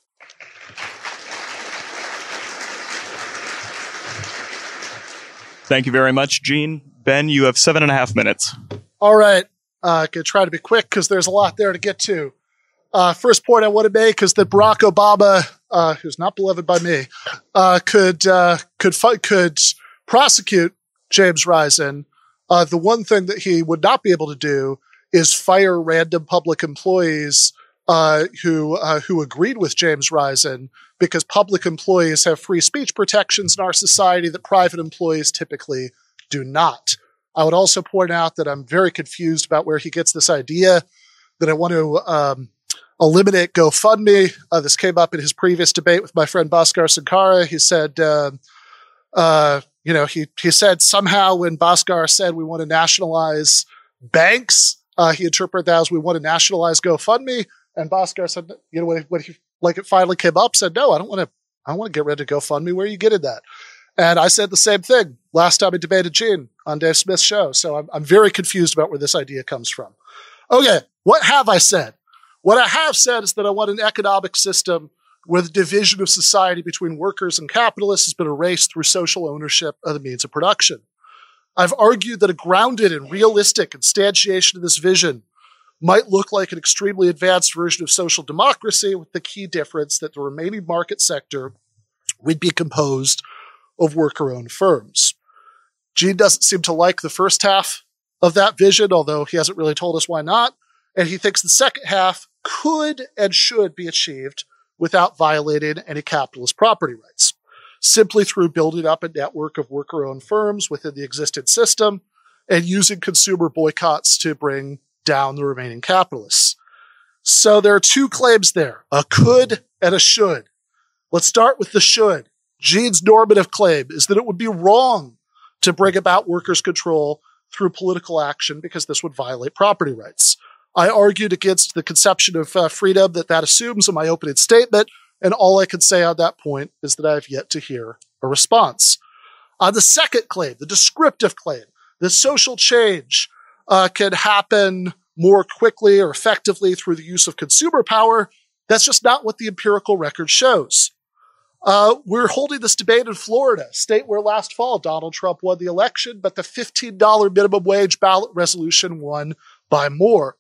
S2: Thank you very much, Gene. Ben, you have seven and a half minutes.
S3: All right. Uh, going to try to be quick because there's a lot there to get to. Uh, first point I want to make is that Barack Obama, uh, who's not beloved by me, uh, could uh, could fi- could prosecute James Risen. Uh, the one thing that he would not be able to do is fire random public employees uh, who uh, who agreed with James Risen, because public employees have free speech protections in our society that private employees typically do not. I would also point out that I'm very confused about where he gets this idea that I want to um, eliminate GoFundMe. Uh, this came up in his previous debate with my friend Bhaskar Sankara. He said, uh, uh, you know, he he said somehow when Bhaskar said we want to nationalize banks, Uh, he interpreted that as we want to nationalize GoFundMe, and Bhaskar said, you know, when, he, when he like it finally came up, said, no, I don't want to, I don't want to get rid of GoFundMe. Where are you getting that? And I said the same thing last time I debated Gene on Dave Smith's show. So I'm, I'm very confused about where this idea comes from. Okay, what have I said? What I have said is that I want an economic system where the division of society between workers and capitalists has been erased through social ownership of the means of production. I've argued that a grounded and realistic instantiation of this vision might look like an extremely advanced version of social democracy, with the key difference that the remaining market sector would be composed of worker-owned firms. Gene doesn't seem to like the first half of that vision, although he hasn't really told us why not, and he thinks the second half could and should be achieved without violating any capitalist property rights, simply through building up a network of worker-owned firms within the existing system and using consumer boycotts to bring down the remaining capitalists. So there are two claims there, a could and a should. Let's start with the should. Gene's normative claim is that it would be wrong to bring about workers' control through political action because this would violate property rights. I argued against the conception of uh, freedom that that assumes in my opening statement, and all I can say on that point is that I have yet to hear a response. On the second claim, the descriptive claim, that social change uh, can happen more quickly or effectively through the use of consumer power, that's just not what the empirical record shows. Uh, we're holding this debate in Florida, a state where last fall Donald Trump won the election, but the fifteen dollars minimum wage ballot resolution won by more.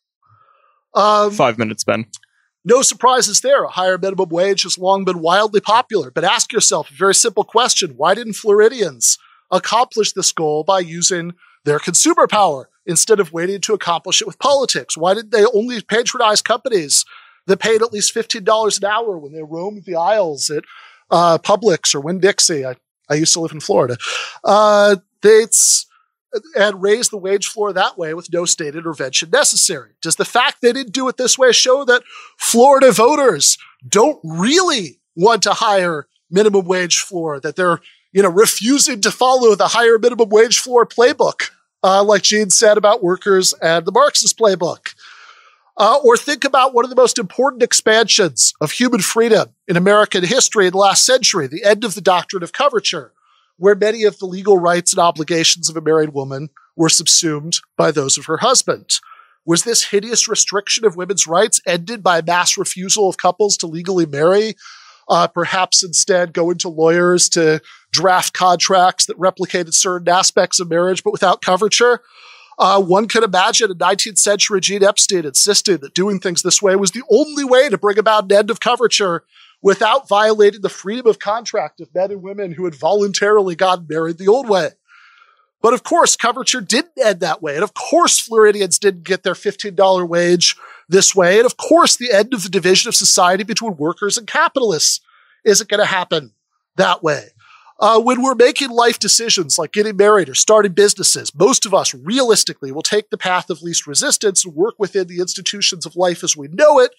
S3: Um,
S2: Five minutes, Ben.
S3: No surprises there. A higher minimum wage has long been wildly popular. But ask yourself a very simple question. Why didn't Floridians accomplish this goal by using their consumer power instead of waiting to accomplish it with politics? Why did they only patronize companies that paid at least fifteen dollars an hour when they roamed the aisles at uh, Publix or Winn-Dixie? I, I used to live in Florida. Uh, it's... and raise the wage floor that way with no state intervention necessary. Does the fact they didn't do it this way show that Florida voters don't really want a higher minimum wage floor, that they're, you know, refusing to follow the higher minimum wage floor playbook, uh, like Gene said about workers and the Marxist playbook? Uh, or think about one of the most important expansions of human freedom in American history in the last century, the end of the doctrine of coverture, where many of the legal rights and obligations of a married woman were subsumed by those of her husband. Was this hideous restriction of women's rights ended by a mass refusal of couples to legally marry, uh, perhaps instead go into lawyers to draft contracts that replicated certain aspects of marriage but without coverture? Uh, one could imagine a nineteenth century Gene Epstein insisting that doing things this way was the only way to bring about an end of coverture without violating the freedom of contract of men and women who had voluntarily gotten married the old way. But of course, coverture didn't end that way. And of course, Floridians didn't get their fifteen dollars wage this way. And of course, the end of the division of society between workers and capitalists isn't going to happen that way. Uh, when we're making life decisions like getting married or starting businesses, most of us realistically will take the path of least resistance and work within the institutions of life as we know it,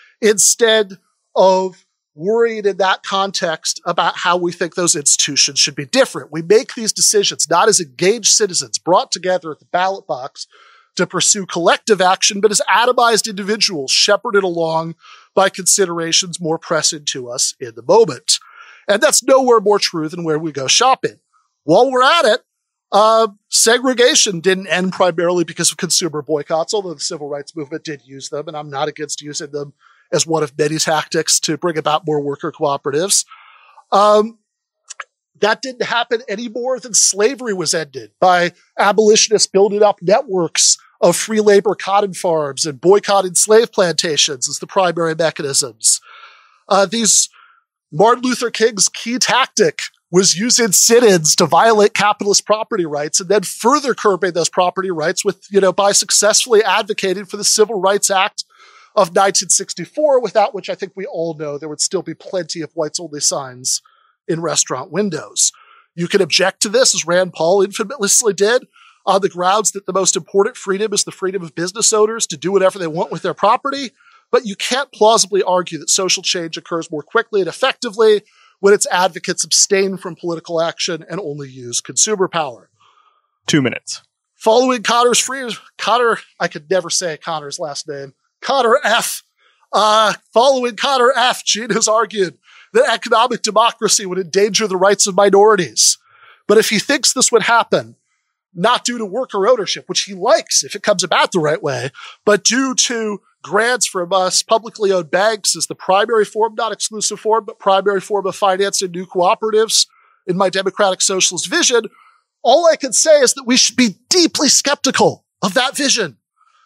S3: instead of worrying in that context about how we think those institutions should be different. We make these decisions not as engaged citizens brought together at the ballot box to pursue collective action, but as atomized individuals shepherded along by considerations more pressing to us in the moment. And that's nowhere more true than where we go shopping. While we're at it, uh, segregation didn't end primarily because of consumer boycotts, although the civil rights movement did use them, and I'm not against using them as one of many tactics to bring about more worker cooperatives. Um, that didn't happen any more than slavery was ended by abolitionists building up networks of free labor cotton farms and boycotting slave plantations as the primary mechanisms. Uh, these Martin Luther King's key tactic was using sit-ins to violate capitalist property rights and then further curbing those property rights with, you know, by successfully advocating for the Civil Rights Act of nineteen sixty-four, without which I think we all know there would still be plenty of whites-only signs in restaurant windows. You can object to this, as Rand Paul infamously did, on the grounds that the most important freedom is the freedom of business owners to do whatever they want with their property, but you can't plausibly argue that social change occurs more quickly and effectively when its advocates abstain from political action and only use consumer power.
S2: Two minutes.
S3: Following Connor's free, Connor, I could never say Connor's last name, Connor F. Uh, following Connor F., Gene has argued that economic democracy would endanger the rights of minorities. But if he thinks this would happen, not due to worker ownership, which he likes if it comes about the right way, but due to grants from us publicly owned banks as the primary form, not exclusive form, but primary form of financing new cooperatives in my democratic socialist vision, all I can say is that we should be deeply skeptical of that vision.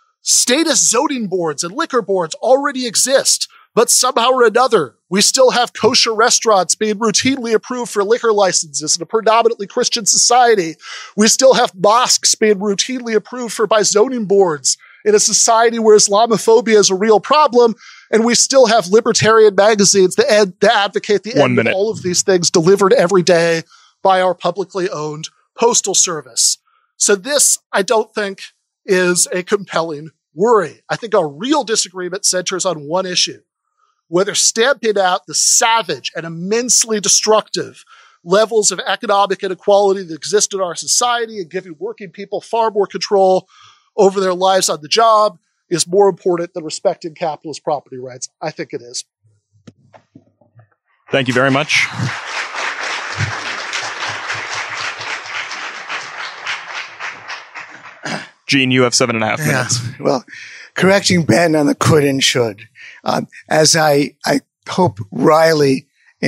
S3: Status zoning boards and liquor boards already exist, but somehow or another, we still have kosher restaurants being routinely approved for liquor licenses in a predominantly Christian society. We still have mosques being routinely approved for by zoning boards in a society where Islamophobia is a real problem. And we still have libertarian magazines that, ad- that advocate the
S2: One
S3: end
S2: minute.
S3: of all of these things delivered every day by our publicly owned postal service. So this, I don't think, is a compelling worry. I think our real disagreement centers on one issue: whether stamping out the savage and immensely destructive levels of economic inequality that exist in our society and giving working people far more control over their lives on the job is more important than respecting capitalist property rights. I think it is.
S2: Thank you very much. Gene, you have seven and a half minutes.
S4: Yeah. Well, correcting Ben on the could and should. Um, as I, I hope Riley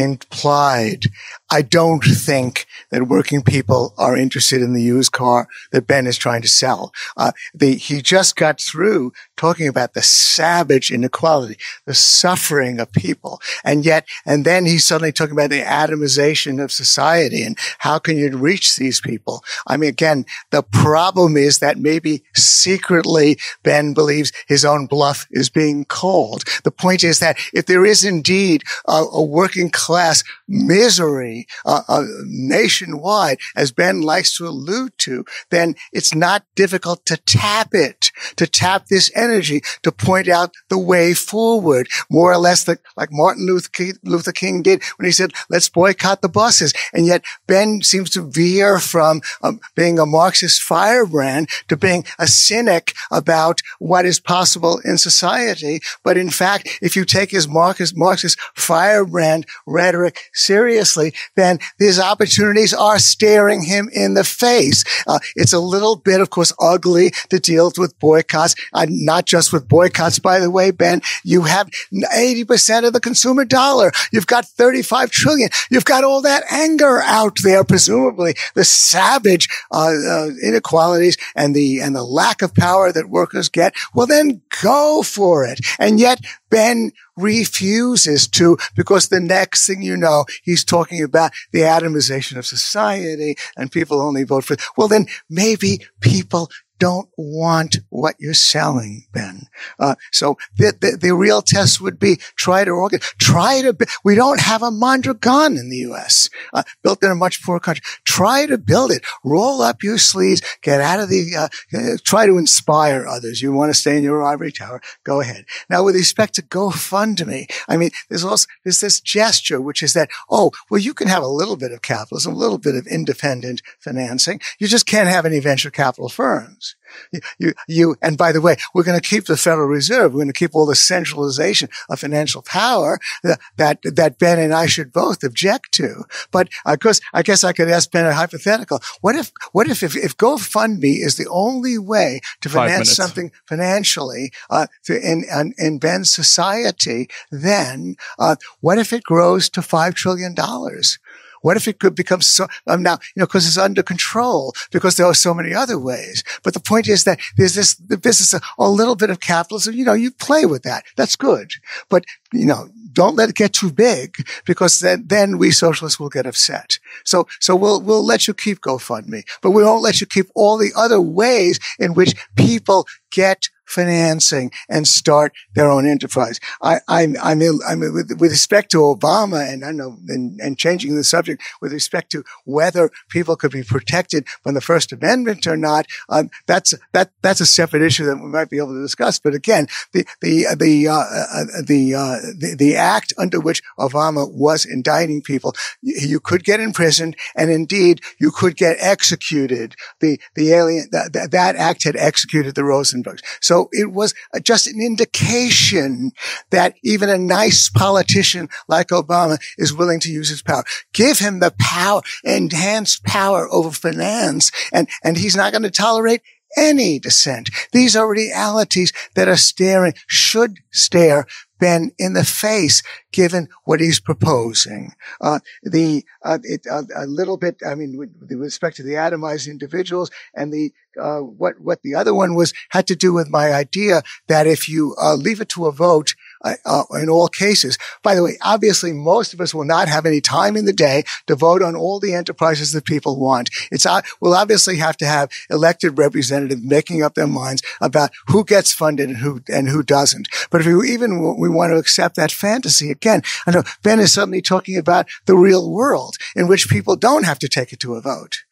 S4: implied, I don't think that working people are interested in the used car that Ben is trying to sell. Uh, the, he just got through talking about the savage inequality, the suffering of people. And yet, and then he's suddenly talking about the atomization of society and how can you reach these people? I mean, again, the problem is that maybe secretly Ben believes his own bluff is being called. The point is that if there is indeed a, a working class misery uh, uh, nationwide, as Ben likes to allude to, then it's not difficult to tap it, to tap this energy, to point out the way forward, more or less the, like Martin Luther King, Luther King did when he said, let's boycott the buses. And yet Ben seems to veer from um, being a Marxist firebrand to being a cynic about what is possible in society. But in fact, if you take his Marxist, Marxist firebrand rhetoric seriously, then these opportunities are staring him in the face. Uh, it's a little bit, of course, ugly to deal with boycotts, uh, not just with boycotts, by the way, Ben. You have eighty percent of the consumer dollar. You've got thirty-five trillion. You've got all that anger out there, presumably the savage uh, uh, inequalities and the and the lack of power that workers get. Well, then go for it. And yet Ben refuses to, because the next thing you know, he's talking about the atomization of society and people only vote for, well, then maybe people don't want what you're selling, Ben. Uh, so the, the, the real test would be try to organize, try to, we don't have a Mondragon in the U S, uh, built in a much poorer country. Try to build it. Roll up your sleeves, get out of the, uh, uh, try to inspire others. You want to stay in your ivory tower? Go ahead. Now, with respect to GoFundMe, I mean, there's also, there's this gesture, which is that, oh, well, you can have a little bit of capitalism, a little bit of independent financing. You just can't have any venture capital firms. You, you, you, and by the way, we're going to keep the Federal Reserve. We're going to keep all the centralization of financial power that, that, that Ben and I should both object to. But of course, I guess I could ask Ben a hypothetical. What if, what if, if, if GoFundMe is the only way to finance something financially, uh, to, in, in, in Ben's society, then, uh, what if it grows to five trillion dollars? What if it could become so, um, now, you know, because it's under control, because there are so many other ways. But the point is that there's this, the business, a, a little bit of capitalism, you know, you play with that. That's good. But, you know, don't let it get too big, because then, then we socialists will get upset. So, so we'll, we'll let you keep GoFundMe, but we won't let you keep all the other ways in which people get financing and start their own enterprise. I, I'm, I'm, I'm with, with respect to Obama, and I know, and, and changing the subject with respect to whether people could be protected from the First Amendment or not. Um, that's that that's a separate issue that we might be able to discuss. But again, the the the uh, uh, the, uh, the the act under which Obama was indicting people, you, you could get imprisoned, and indeed you could get executed. The the alien that that, that act had executed the Rosenbergs. So it was just an indication that even a nice politician like Obama is willing to use his power. Give him the power, enhanced power over finance, and, and he's not going to tolerate any dissent. These are realities that are staring, should stare Ben in the face, given what he's proposing. Uh, the, uh, it, uh, a little bit, I mean, with, with respect to the atomized individuals and the, uh, what, what the other one was, had to do with my idea that if you, uh, leave it to a vote, uh, uh, in all cases, by the way, obviously most of us will not have any time in the day to vote on all the enterprises that people want. It's, uh, we'll obviously have to have elected representatives making up their minds about who gets funded and who, and who doesn't. But if you even, we want to accept that fantasy again, I know Ben is suddenly talking about the real world in which people don't have to take it to a vote.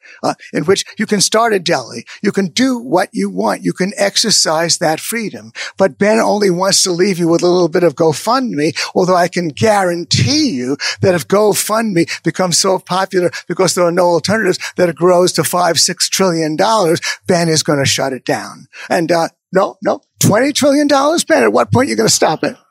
S4: uh, in which you can start a deli. You can do what you want. You can exercise that freedom. But Ben only wants to leave you with a little bit of GoFundMe, although I can guarantee you that if GoFundMe becomes so popular because there are no alternatives that it grows to five, six trillion dollars, Ben is going to shut it down. And, uh, no, no, twenty trillion dollars, Ben, at what point are you going to stop it?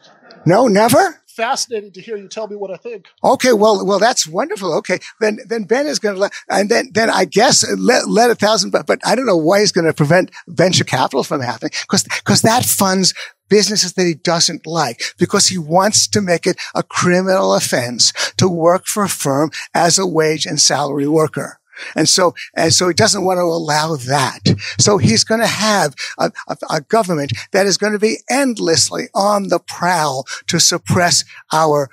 S4: No, never?
S3: Fascinating to hear you tell me what I think.
S4: Okay, well, well, that's wonderful. Okay, then, then Ben is going to let, and then, then I guess let, let a thousand, but, but I don't know why he's going to prevent venture capital from happening, because, because that funds businesses that he doesn't like, because he wants to make it a criminal offense to work for a firm as a wage and salary worker. And so, and so he doesn't want to allow that. So he's going to have a, a, a government that is going to be endlessly on the prowl to suppress our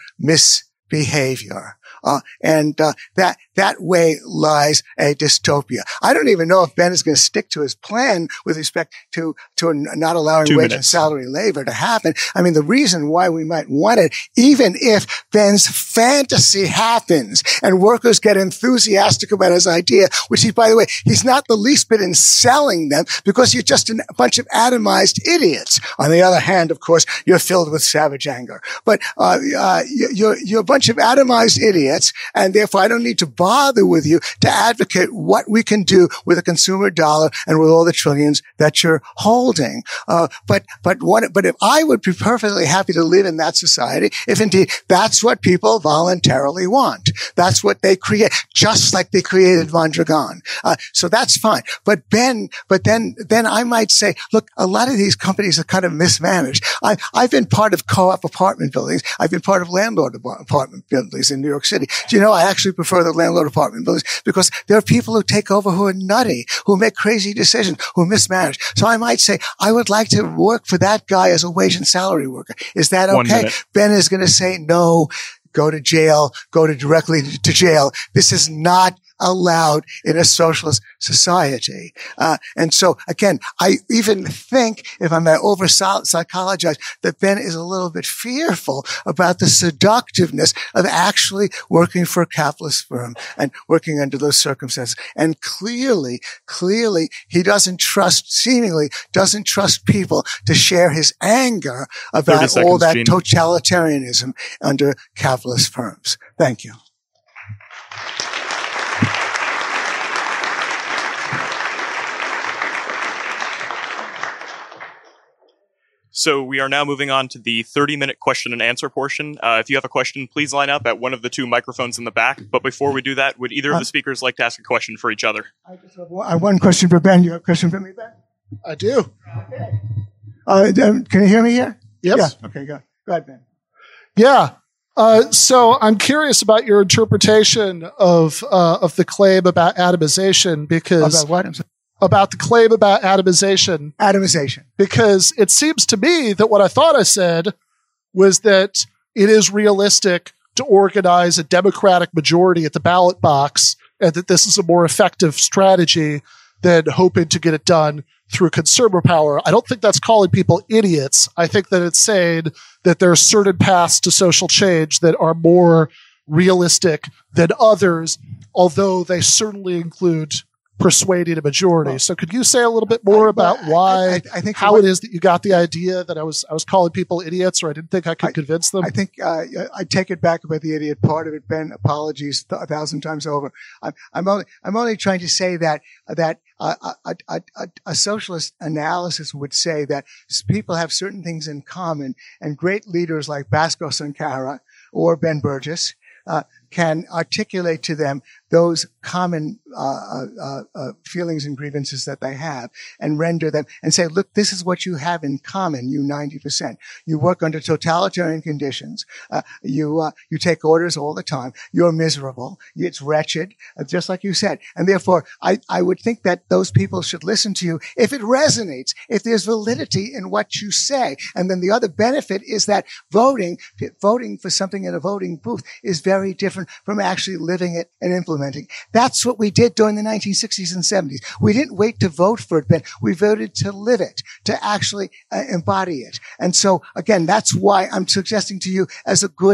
S4: misbehavior. Uh, and, uh, that, that way lies a dystopia. I don't even know if Ben is going to stick to his plan with respect to, to not allowing
S2: Two
S4: wage
S2: minutes.
S4: and salary labor to happen. I mean, the reason why we might want it, even if Ben's fantasy happens and workers get enthusiastic about his idea, which he, by the way, he's not the least bit in selling them because you're just a bunch of atomized idiots. On the other hand, of course, you're filled with savage anger. But, uh, uh, you're, you're a bunch of atomized idiots. And therefore, I don't need to bother with you to advocate what we can do with a consumer dollar and with all the trillions that you're holding. Uh, but, but what, but if I would be perfectly happy to live in that society, if indeed that's what people voluntarily want, that's what they create, just like they created Mondragon. Uh, so that's fine. But Ben, but then, then I might say, look, a lot of these companies are kind of mismanaged. I, I've been part of co-op apartment buildings. I've been part of landlord apartment buildings in New York City. Do you know, I actually prefer the landlord apartment buildings because there are people who take over who are nutty, who make crazy decisions, who mismanage. So I might say, I would like to work for that guy as a wage and salary worker. Is that
S2: One
S4: okay?
S2: minute.
S4: Ben is going to say, no, go to jail, go to directly to jail. This is not allowed in a socialist society. Uh, and so again, I even think, if I may over psychologize, that Ben is a little bit fearful about the seductiveness of actually working for a capitalist firm and working under those circumstances. And clearly, clearly, he doesn't trust, seemingly doesn't trust people to share his anger about all
S2: seconds,
S4: that
S2: Gene.
S4: totalitarianism under capitalist firms. Thank you.
S2: So we are now moving on to the thirty-minute question and answer portion. Uh, if you have a question, please line up at one of the two microphones in the back. But before we do that, would either of the speakers like to ask a question for each other?
S4: I just have one, I have one question for Ben. You have a question for me, Ben?
S3: I do.
S4: Uh, um, can you hear me here?
S3: Yes.
S4: Yeah. Okay, go. Go ahead, Ben.
S3: Yeah. Uh, so I'm curious about your interpretation of uh, of the claim about atomization, because
S4: About what? I'm sorry.
S3: about the claim about atomization,
S4: Atomization.
S3: because it seems to me that what I thought I said was that it is realistic to organize a Democratic majority at the ballot box, and that this is a more effective strategy than hoping to get it done through consumer power. I don't think that's calling people idiots. I think that it's saying that there are certain paths to social change that are more realistic than others, although they certainly include persuading a majority. So could you say a little bit more
S4: I-
S3: about
S4: I-
S3: why,
S4: I- I think
S3: how
S4: what-
S3: it is that you got the idea that I was I was calling people idiots, or I didn't think I could
S4: I-
S3: convince them?
S4: I think uh, I take it back about the idiot part of it, Ben. Apologies th- a thousand times over. I'm, I'm only I'm only trying to say that that uh, a, a, a, a socialist analysis would say that people have certain things in common, and great leaders like Bhaskar Sankara or Ben Burgess uh, can articulate to them those common uh, uh, uh, feelings and grievances that they have, and render them and say, look, this is what you have in common, you ninety percent. You work under totalitarian conditions. Uh, you uh, you take orders all the time. You're miserable. It's wretched, uh, just like you said. And therefore, I, I would think that those people should listen to you if it resonates, if there's validity in what you say. And then the other benefit is that voting, voting for something in a voting booth is very different from actually living it and implementing. That's what we did during the nineteen sixties and seventies. We didn't wait to vote for it, Ben. We voted to live it, to actually uh, embody it. And so, again, that's why I'm suggesting to you as a good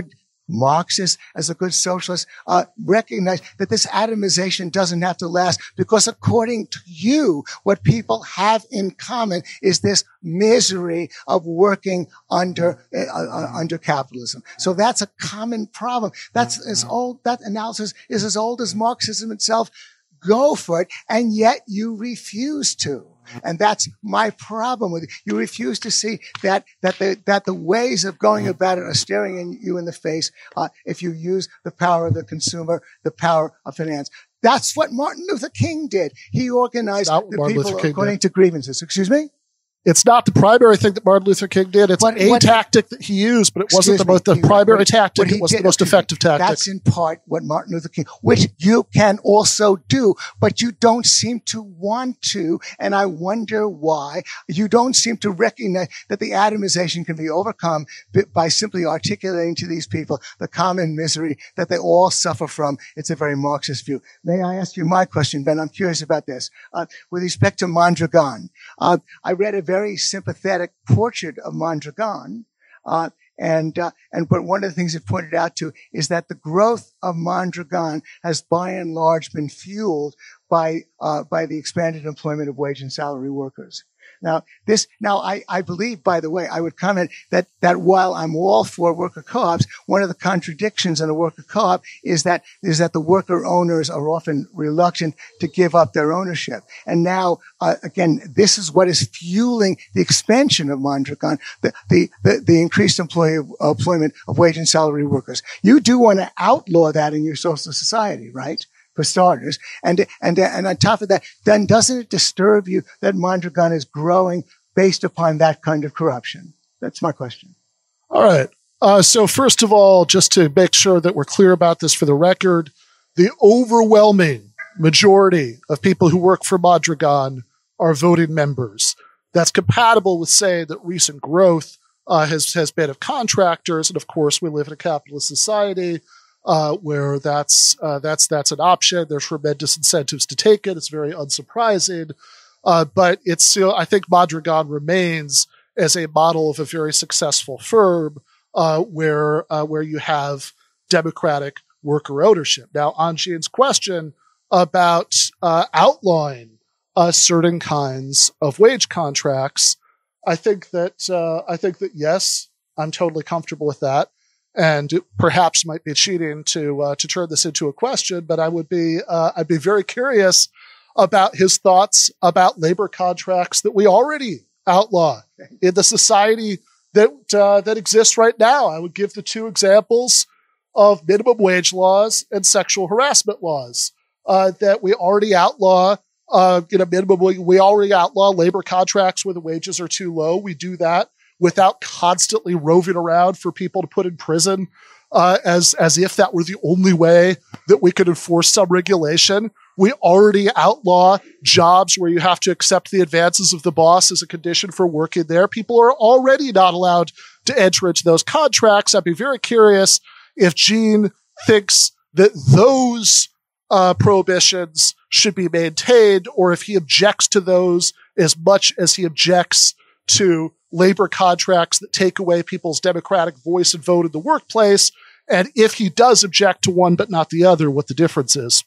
S4: Marxists, as a good socialist, uh, recognize that this atomization doesn't have to last because according to you, what people have in common is this misery of working under, uh, uh, under capitalism. So that's a common problem. That's as old, that analysis is as old as Marxism itself. Go for it. And yet you refuse to. And that's my problem with it. You refuse to see that that the that the ways of going about it are staring in you in the face. Uh, if you use the power of the consumer, the power of finance, that's what Martin Luther King did. He organized the
S3: Martin
S4: people according
S3: did.
S4: to grievances. Excuse me.
S3: It's not the primary thing that Martin Luther King did. It's
S4: what,
S3: a
S4: what,
S3: tactic that he used, but it wasn't the, most, the
S4: he,
S3: primary
S4: what,
S3: tactic.
S4: What
S3: it was
S4: did,
S3: the most effective tactic.
S4: That's in part what Martin Luther King, which you can also do, but you don't seem to want to. And I wonder why. You don't seem to recognize that the atomization can be overcome by simply articulating to these people the common misery that they all suffer from. It's a very Marxist view. May I ask you my question, Ben? I'm curious about this. Uh, with respect to Mondragon, uh, I read a very very sympathetic portrait of Mondragon. Uh, and, uh, and, but one of the things it pointed out to is that the growth of Mondragon has by and large been fueled by, uh, by the expanded employment of wage and salary workers. Now, this, now I, I believe, by the way, I would comment that, that while I'm all for worker co-ops, one of the contradictions in a worker co-op is that, is that the worker owners are often reluctant to give up their ownership. And now, uh, again, this is what is fueling the expansion of Mondragon, the, the, the, the increased employee, uh, employment of wage and salary workers. You do want to outlaw that in your social society, right? For starters. And, and, and on top of that, then doesn't it disturb you that Mondragon is growing based upon that kind of corruption? That's my question.
S3: All right. Uh, so first of all, just to make sure that we're clear about this for the record, the overwhelming majority of people who work for Mondragon are voting members. That's compatible with saying that recent growth uh, has, has been of contractors. And of course, we live in a capitalist society Uh, where that's, uh, that's, that's an option. There's tremendous incentives to take it. It's very unsurprising. Uh, but it's still, I think Mondragon remains as a model of a very successful firm, uh, where, uh, where you have democratic worker ownership. Now, on Jean's question about, uh, outlawing, uh, certain kinds of wage contracts, I think that, uh, I think that yes, I'm totally comfortable with that. And it perhaps might be cheating to uh, to turn this into a question, but I would be uh, I'd be very curious about his thoughts about labor contracts that we already outlaw in the society that uh, that exists right now. I would give the two examples of minimum wage laws and sexual harassment laws uh, that we already outlaw. Uh, you know, minimum we already outlaw labor contracts where the wages are too low. We do that without constantly roving around for people to put in prison, uh, as, as if that were the only way that we could enforce some regulation. We already outlaw jobs where you have to accept the advances of the boss as a condition for working there. People are already not allowed to enter into those contracts. I'd be very curious if Jean thinks that those, uh, prohibitions should be maintained, or if he objects to those as much as he objects to labor contracts that take away people's democratic voice and vote in the workplace, and if he does object to one but not the other, what the difference is.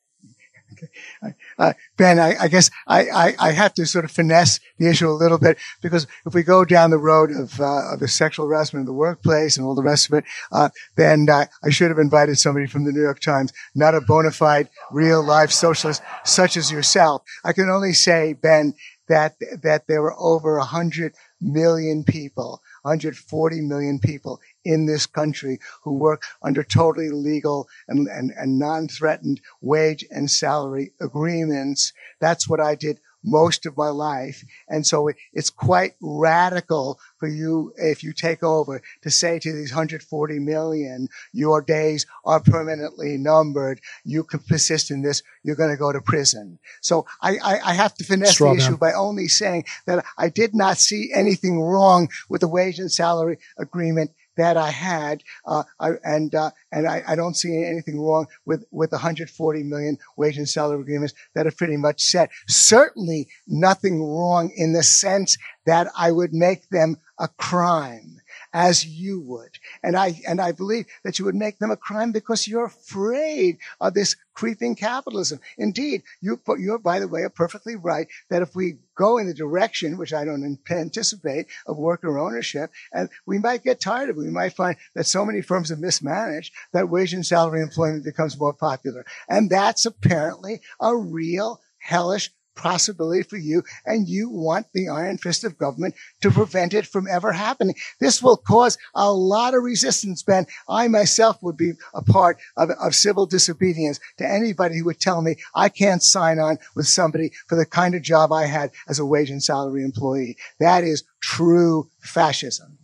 S4: Okay. Uh, Ben, I, I guess I, I, I have to sort of finesse the issue a little bit, because if we go down the road of, uh, of the sexual harassment in the workplace and all the rest of it, uh, then uh, I should have invited somebody from the New York Times, not a bona fide, real life socialist such as yourself. I can only say, Ben, that, that there were over a hundred million people, one hundred forty million people in this country who work under totally legal and, and, and non-threatened wage and salary agreements. That's what I did most of my life. And so it, it's quite radical for you, if you take over, to say to these one hundred forty million, your days are permanently numbered. You can persist in this, you're going to go to prison. So I, I, I have to finesse
S3: Straw
S4: the issue
S3: man.
S4: by only saying that I did not see anything wrong with the wage and salary agreement that I had, uh, I, and, uh, and I, I don't see anything wrong with, with the one hundred forty million wage and salary agreements that are pretty much set. Certainly nothing wrong in the sense that I would make them a crime. as you would. And I, and I believe that you would make them a crime because you're afraid of this creeping capitalism. Indeed, you, you're, by the way, are perfectly right that if we go in the direction, which I don't anticipate, of worker ownership, and we might get tired of it. We might find that so many firms are mismanaged that wage and salary employment becomes more popular. And that's apparently a real hellish possibility for you, and you want the iron fist of government to prevent it from ever happening. This will cause a lot of resistance, Ben. I myself would be a part of, of civil disobedience to anybody who would tell me I can't sign on with somebody for the kind of job I had as a wage and salary employee. That is true fascism.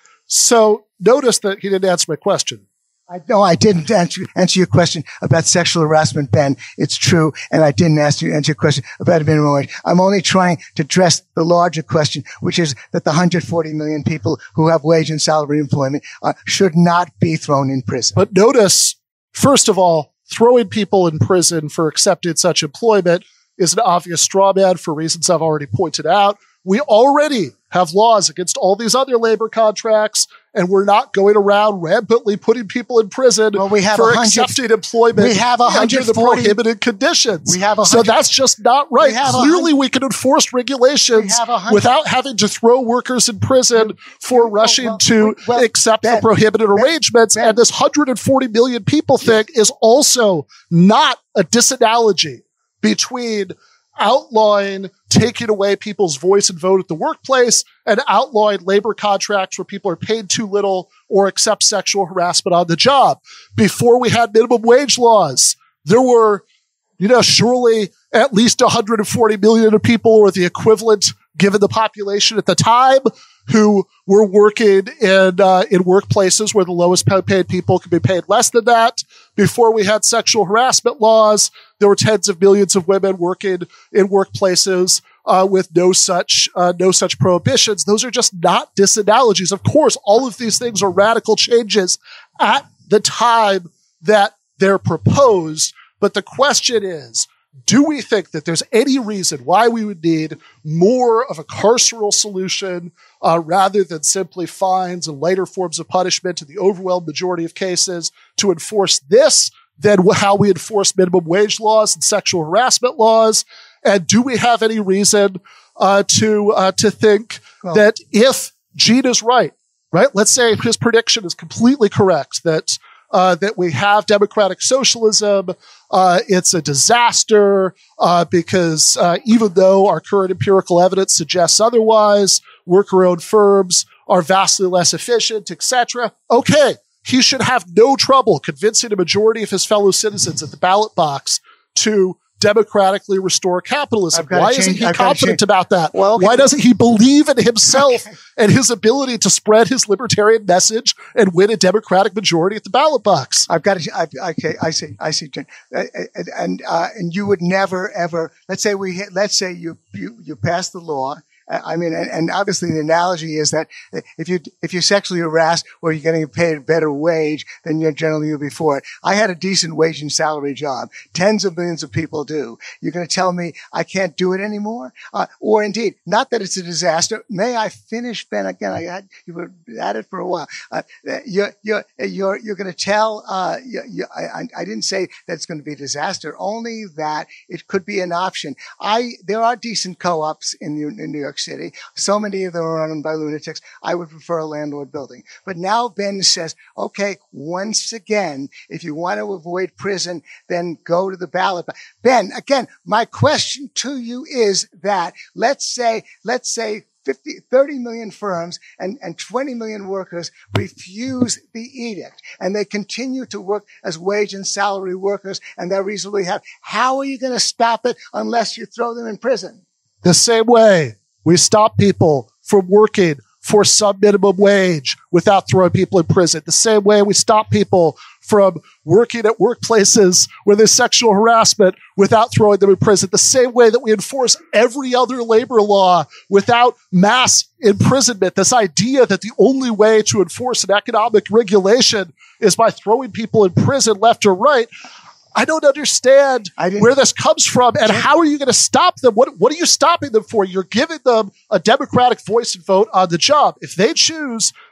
S3: So notice that he didn't answer my question.
S4: I no, I didn't answer, answer your question about sexual harassment, Ben. It's true. And I didn't answer, answer your question about minimum wage. I'm only trying to address the larger question, which is that the one hundred forty million people who have wage and salary employment uh, should not be thrown in prison.
S3: But notice, first of all, throwing people in prison for accepting such employment is an obvious straw man for reasons I've already pointed out. We already have laws against all these other labor contracts, and we're not going around rampantly putting people in prison
S4: well, we have
S3: for accepting employment
S4: we have
S3: under the prohibited conditions.
S4: We have
S3: so that's just not right.
S4: We
S3: Clearly, we can enforce regulations without having to throw workers in prison for well, rushing well, to well, accept ben, the prohibited ben, arrangements. Ben, and this one hundred forty million people thing is also not a disanalogy between outlawing taking away people's voice and vote at the workplace and outlawing labor contracts where people are paid too little or accept sexual harassment on the job. Before we had minimum wage laws, there were, you know, surely at least one hundred forty million of people, or the equivalent given the population at the time, who were working in uh, in workplaces where the lowest paid people could be paid less than that. Before we had sexual harassment laws, there were tens of millions of women working in workplaces uh, with no such uh, no such prohibitions. Those are just not disanalogies. Of course, all of these things are radical changes at the time that they're proposed. But the question is, do we think that there's any reason why we would need more of a carceral solution uh, rather than simply fines and lighter forms of punishment in the overwhelming majority of cases to enforce this than how we enforce minimum wage laws and sexual harassment laws? And do we have any reason uh, to uh, to think well, that if Gene is right, right? Let's say his prediction is completely correct, that Uh, that we have democratic socialism. Uh, it's a disaster uh, because uh, even though our current empirical evidence suggests otherwise, worker-owned firms are vastly less efficient, et cetera. Okay, he should have no trouble convincing a majority of his fellow citizens at the ballot box to democratically restore capitalism. Why isn't he confident about that?
S4: Well, okay.
S3: Why doesn't he believe in himself okay. and his ability to spread his libertarian message and win a democratic majority at the ballot box?
S4: I've got to, I, okay, I see, I see. And, and, uh, and you would never, ever, let's say we, let's say you, you, you pass the law. I mean, and, and obviously the analogy is that if you, if you're sexually harassed or you're getting paid a better wage than you're generally before it. I had a decent wage and salary job. Tens of millions of people do. You're going to tell me I can't do it anymore? Uh, or indeed, not that it's a disaster. May I finish, Ben? Again, I had, you were at it for a while. Uh, you're, you're, you're, you're going to tell, uh, you, you, I, I didn't say that it's going to be a disaster, only that it could be an option. I, there are decent co-ops in, in New York City. So many of them are run by lunatics. I would prefer a landlord building. But now Ben says, okay, once again, if you want to avoid prison, then go to the ballot. Ben, again, my question to you is that let's say, let's say fifty, thirty million firms and, and twenty million workers refuse the edict and they continue to work as wage and salary workers and they're reasonably happy. How are you going to stop it unless you throw them in prison?
S3: The same way we stop people from working for some minimum wage without throwing people in prison. The same way we stop people from working at workplaces where there's sexual harassment without throwing them in prison. The same way that we enforce every other labor law without mass imprisonment. This idea that the only way to enforce an economic regulation is by throwing people in prison left or right. I don't understand where this comes from, and how are you going to stop them? What What are you stopping them for? You're giving them a democratic voice and vote on the job. If they choose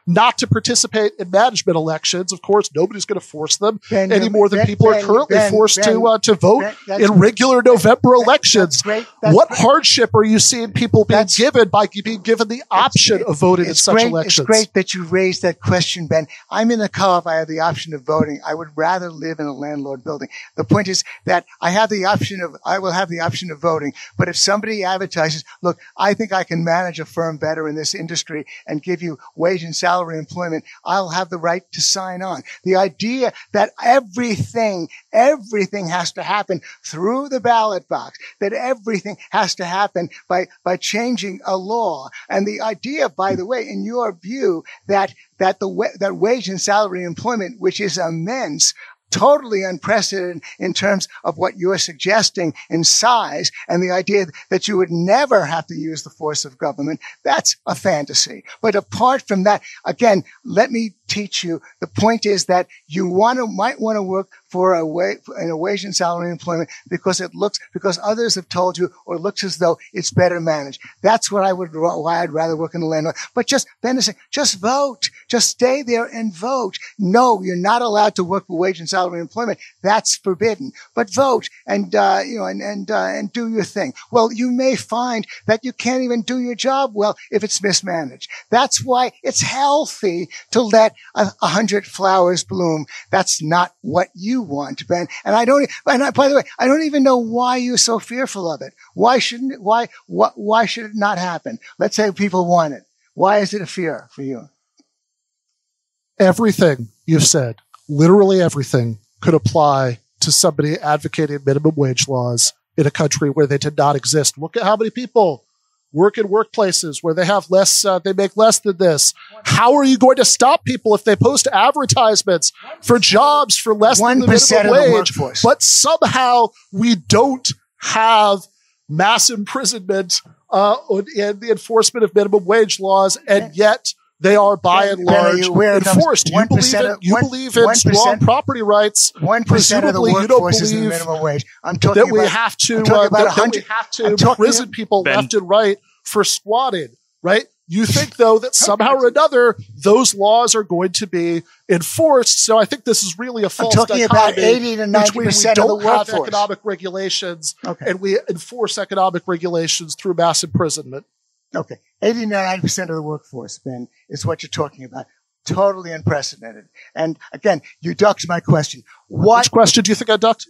S3: not to participate in management elections. Of course, nobody's going to force them
S4: Ben,
S3: any more than
S4: Ben,
S3: people
S4: Ben,
S3: are currently
S4: Ben,
S3: forced
S4: Ben,
S3: to uh, to vote
S4: Ben,
S3: in regular November elections.
S4: That's great. That's
S3: What
S4: great.
S3: hardship are you seeing people being
S4: That's-
S3: given by being given the option
S4: It's-
S3: of voting in
S4: it's
S3: such
S4: great,
S3: elections?
S4: It's great that you raised that question, Ben. I'm in a co-op. I have the option of voting. I would rather live in a landlord building. The point is that I have the option of, I will have the option of voting. But if somebody advertises, look, I think I can manage a firm better in this industry and give you wage and salary employment, I'll have the right to sign on. The idea that everything, everything has to happen through the ballot box, that everything has to happen by, by changing a law. And the idea, by the way, in your view, that, that the, wa- that wage and salary employment, which is immense, totally unprecedented in terms of what you're suggesting in size, and the idea that you would never have to use the force of government, that's a fantasy. But apart from that, again, let me teach you. The point is that you want to, might want to work for a way, in a wage and salary employment because it looks, because others have told you, or it looks as though it's better managed. That's what I would, why I'd rather work in the landlord. But just, Ben is saying, just vote. Just stay there and vote. No, you're not allowed to work for wage and salary employment. That's forbidden. But vote and, uh, you know, and, and, uh, and do your thing. Well, you may find that you can't even do your job well if it's mismanaged. That's why it's healthy to let a, a hundred flowers bloom. That's not what you want, Ben. And I don't, and I, by the way, I don't even know why you're so fearful of it. Why shouldn't it, why, why, why should it not happen? Let's say people want it. Why is it a fear for you?
S3: Everything you've said, literally everything, could apply to somebody advocating minimum wage laws in a country where they did not exist. Look at how many people work in workplaces where they have less, uh, they make less than this. How are you going to stop people if they post advertisements for jobs for less than the minimum wage? But somehow we don't have mass imprisonment uh, and the enforcement of minimum wage laws, and yet they are by and large enforced. You believe in, you believe in strong property rights.
S4: One percent of the workforce is in the minimum wage. I'm talking
S3: that we
S4: about,
S3: have to,
S4: I'm talking
S3: uh,
S4: about
S3: that,
S4: one hundred,
S3: that we have to imprison people
S2: Ben.
S3: left and right for squatting, right? You think, though, that somehow or another those laws are going to be enforced. So I think this is really a false
S4: I'm talking about
S3: dichotomy
S4: eighty to ninety
S3: between
S4: percent
S3: we
S4: of the
S3: don't have
S4: workforce.
S3: economic regulations
S4: Okay.
S3: and we enforce economic regulations through mass imprisonment.
S4: Okay. eighty to ninety percent of the workforce, Ben, is what you're talking about. Totally unprecedented. And again, you ducked my question. What,
S3: Which question do you think I ducked?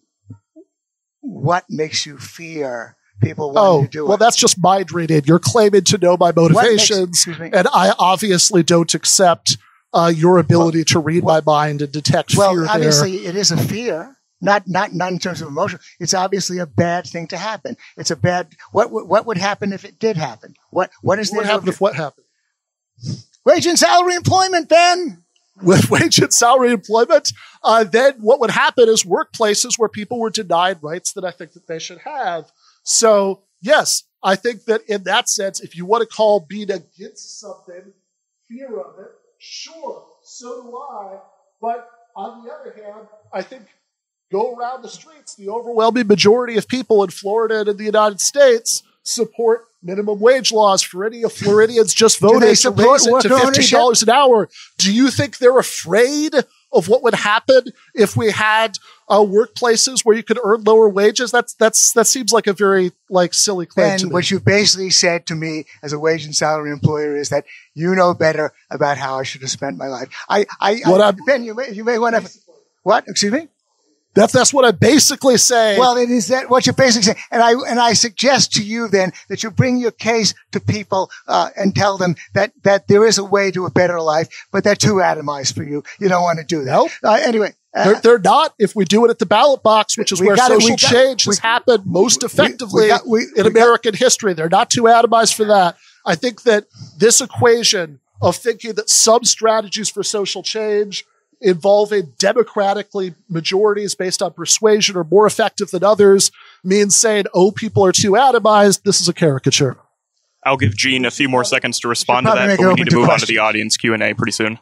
S4: what makes you fear people
S3: Oh,
S4: wanting to do
S3: well,
S4: it?
S3: that's just mind reading. You're claiming to know my
S4: What makes-
S3: motivations,
S4: excuse me.
S3: and I obviously don't accept uh, your ability to read my mind and detect
S4: Well,
S3: fear
S4: obviously it is a fear. Not, not, not in terms of emotion. It's obviously a bad thing to happen. It's a bad, what, would- what would happen if it did happen? What, what is
S3: there. What
S4: there?
S3: happened if what happened?
S4: Wage and salary employment, Ben.
S3: With wage and salary employment, uh, then what would happen is workplaces where people were denied rights that I think that they should have. So, yes, I think that in that sense, if you want to call being against something fear of it, sure, so do I. But on the other hand, I think go around the streets, the overwhelming majority of people in Florida and in the United States support minimum wage laws. For any of Floridians just voted to
S4: support
S3: raise it to
S4: worker
S3: fifteen dollars an hour. Do you think they're afraid of what would happen if we had uh, workplaces where you could earn lower wages? That's that's that seems like a very like silly claim to
S4: Ben,
S3: me.
S4: what you basically said to me as a wage and salary employer is that you know better about how I should have spent my life. I, I,
S3: What
S4: I
S3: I'm-
S4: Ben, you may, you may want to, what? Excuse me?
S3: That's that's what I basically say.
S4: Well, it is that what you're basically saying, and I and I suggest to you then that you bring your case to people uh, and tell them that that there is a way to a better life, but they're too atomized for you. You don't want to do that.
S3: Nope.
S4: Uh, anyway, uh,
S3: They're, they're not if we do it at the ballot box, which is
S4: We
S3: where
S4: gotta- we
S3: social
S4: got-
S3: change
S4: we-
S3: has happened most
S4: we-
S3: effectively
S4: we got- we-
S3: in
S4: we got-
S3: American history. They're not too atomized for that. I think that this equation of thinking that some strategies for social change involving democratically majorities based on persuasion are more effective than others means saying, oh, people are too atomized. This is a caricature.
S2: I'll give Gene a few more seconds to respond to
S4: probably
S2: that,
S4: make
S2: but
S4: it
S2: we
S4: open
S2: need to
S4: to
S2: move on to
S4: questions.
S2: the audience Q and A pretty soon.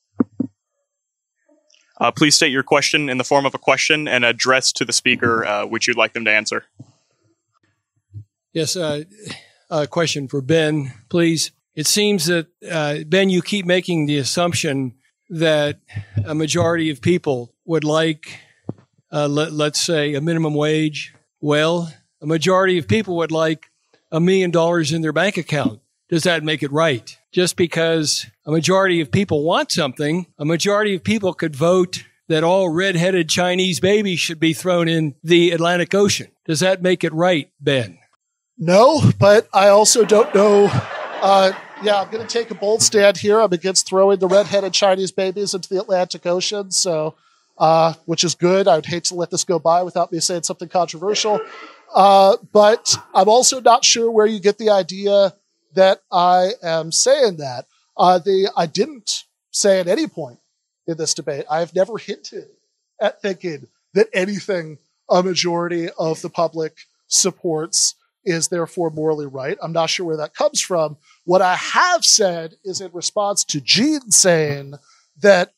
S2: Uh, please state your question in the form of a question and address to the speaker uh, which you'd like them to answer.
S5: Yes, uh, a question for Ben, please. It seems that, uh, Ben, you keep making the assumption that a majority of people would like, uh, let, let's say, a minimum wage. Well, a majority of people would like a million dollars in their bank account. Does that make it right? Just because a majority of people want something, a majority of people could vote that all red-headed Chinese babies should be thrown in the Atlantic Ocean. Does that make it right, Ben?
S3: No, but I also don't know. Uh, yeah, I'm going to take a bold stand here. I'm against throwing the red-headed Chinese babies into the Atlantic Ocean, so uh, which is good. I would hate to let this go by without me saying something controversial. Uh, but I'm also not sure where you get the idea that I am saying that. Uh, the I didn't say at any point in this debate, I've never hinted at thinking that anything a majority of the public supports is therefore morally right. I'm not sure where that comes from. What I have said is in response to Gene saying that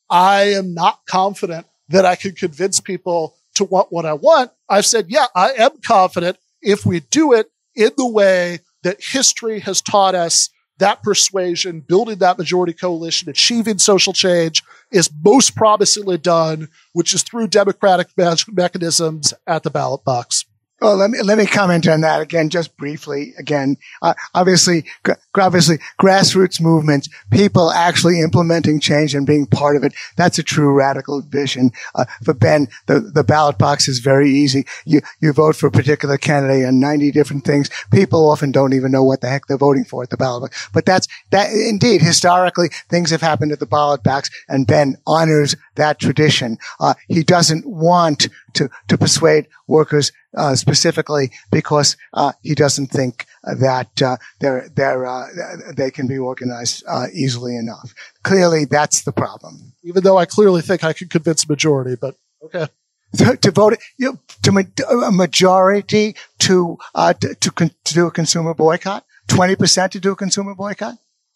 S3: I am not confident that I can convince people to want what I want. I've said, yeah, I am confident if we do it in the way that history has taught us that persuasion, building that majority coalition, achieving social change is most promisingly done, which is through democratic me- mechanisms at the ballot box.
S4: Well, let me let me comment on that again, just briefly. Again, uh, obviously, gr- obviously, grassroots movements, people actually implementing change and being part of it—that's a true radical vision. Uh, for Ben, the the ballot box is very easy. You you vote for a particular candidate and ninety different things. People often don't even know what the heck they're voting for at the ballot box. But that's that. Indeed, historically, things have happened at the ballot box, and Ben honors that tradition. Uh, he doesn't want to to persuade workers. Uh, specifically because uh, he doesn't think that uh, they're, they're, uh, they can be organized uh, easily enough. Clearly, that's the problem.
S3: Even though I clearly think I could convince a majority, but okay.
S4: To, to vote, you know, to ma- a majority to uh, to, to, con- to do a consumer boycott, twenty percent to do a consumer boycott.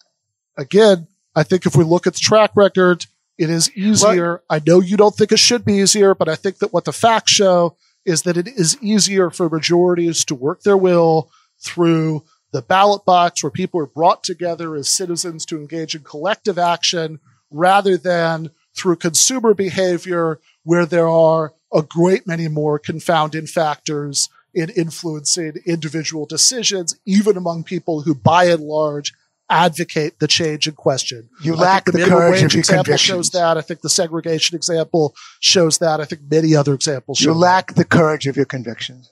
S3: Again, I think if we look at the track record, it is easier. What? I know you don't think it should be easier, but I think that what the facts show is that it is easier for majorities to work their will through the ballot box where people are brought together as citizens to engage in collective action rather than through consumer behavior where there are a great many more confounding factors in influencing individual decisions, even among people who by and large advocate the change in question.
S4: You lack the, the courage of your
S3: example
S4: convictions.
S3: Shows that. I think the segregation example shows that. I think many other examples show
S4: You lack
S3: that.
S4: the courage of your convictions.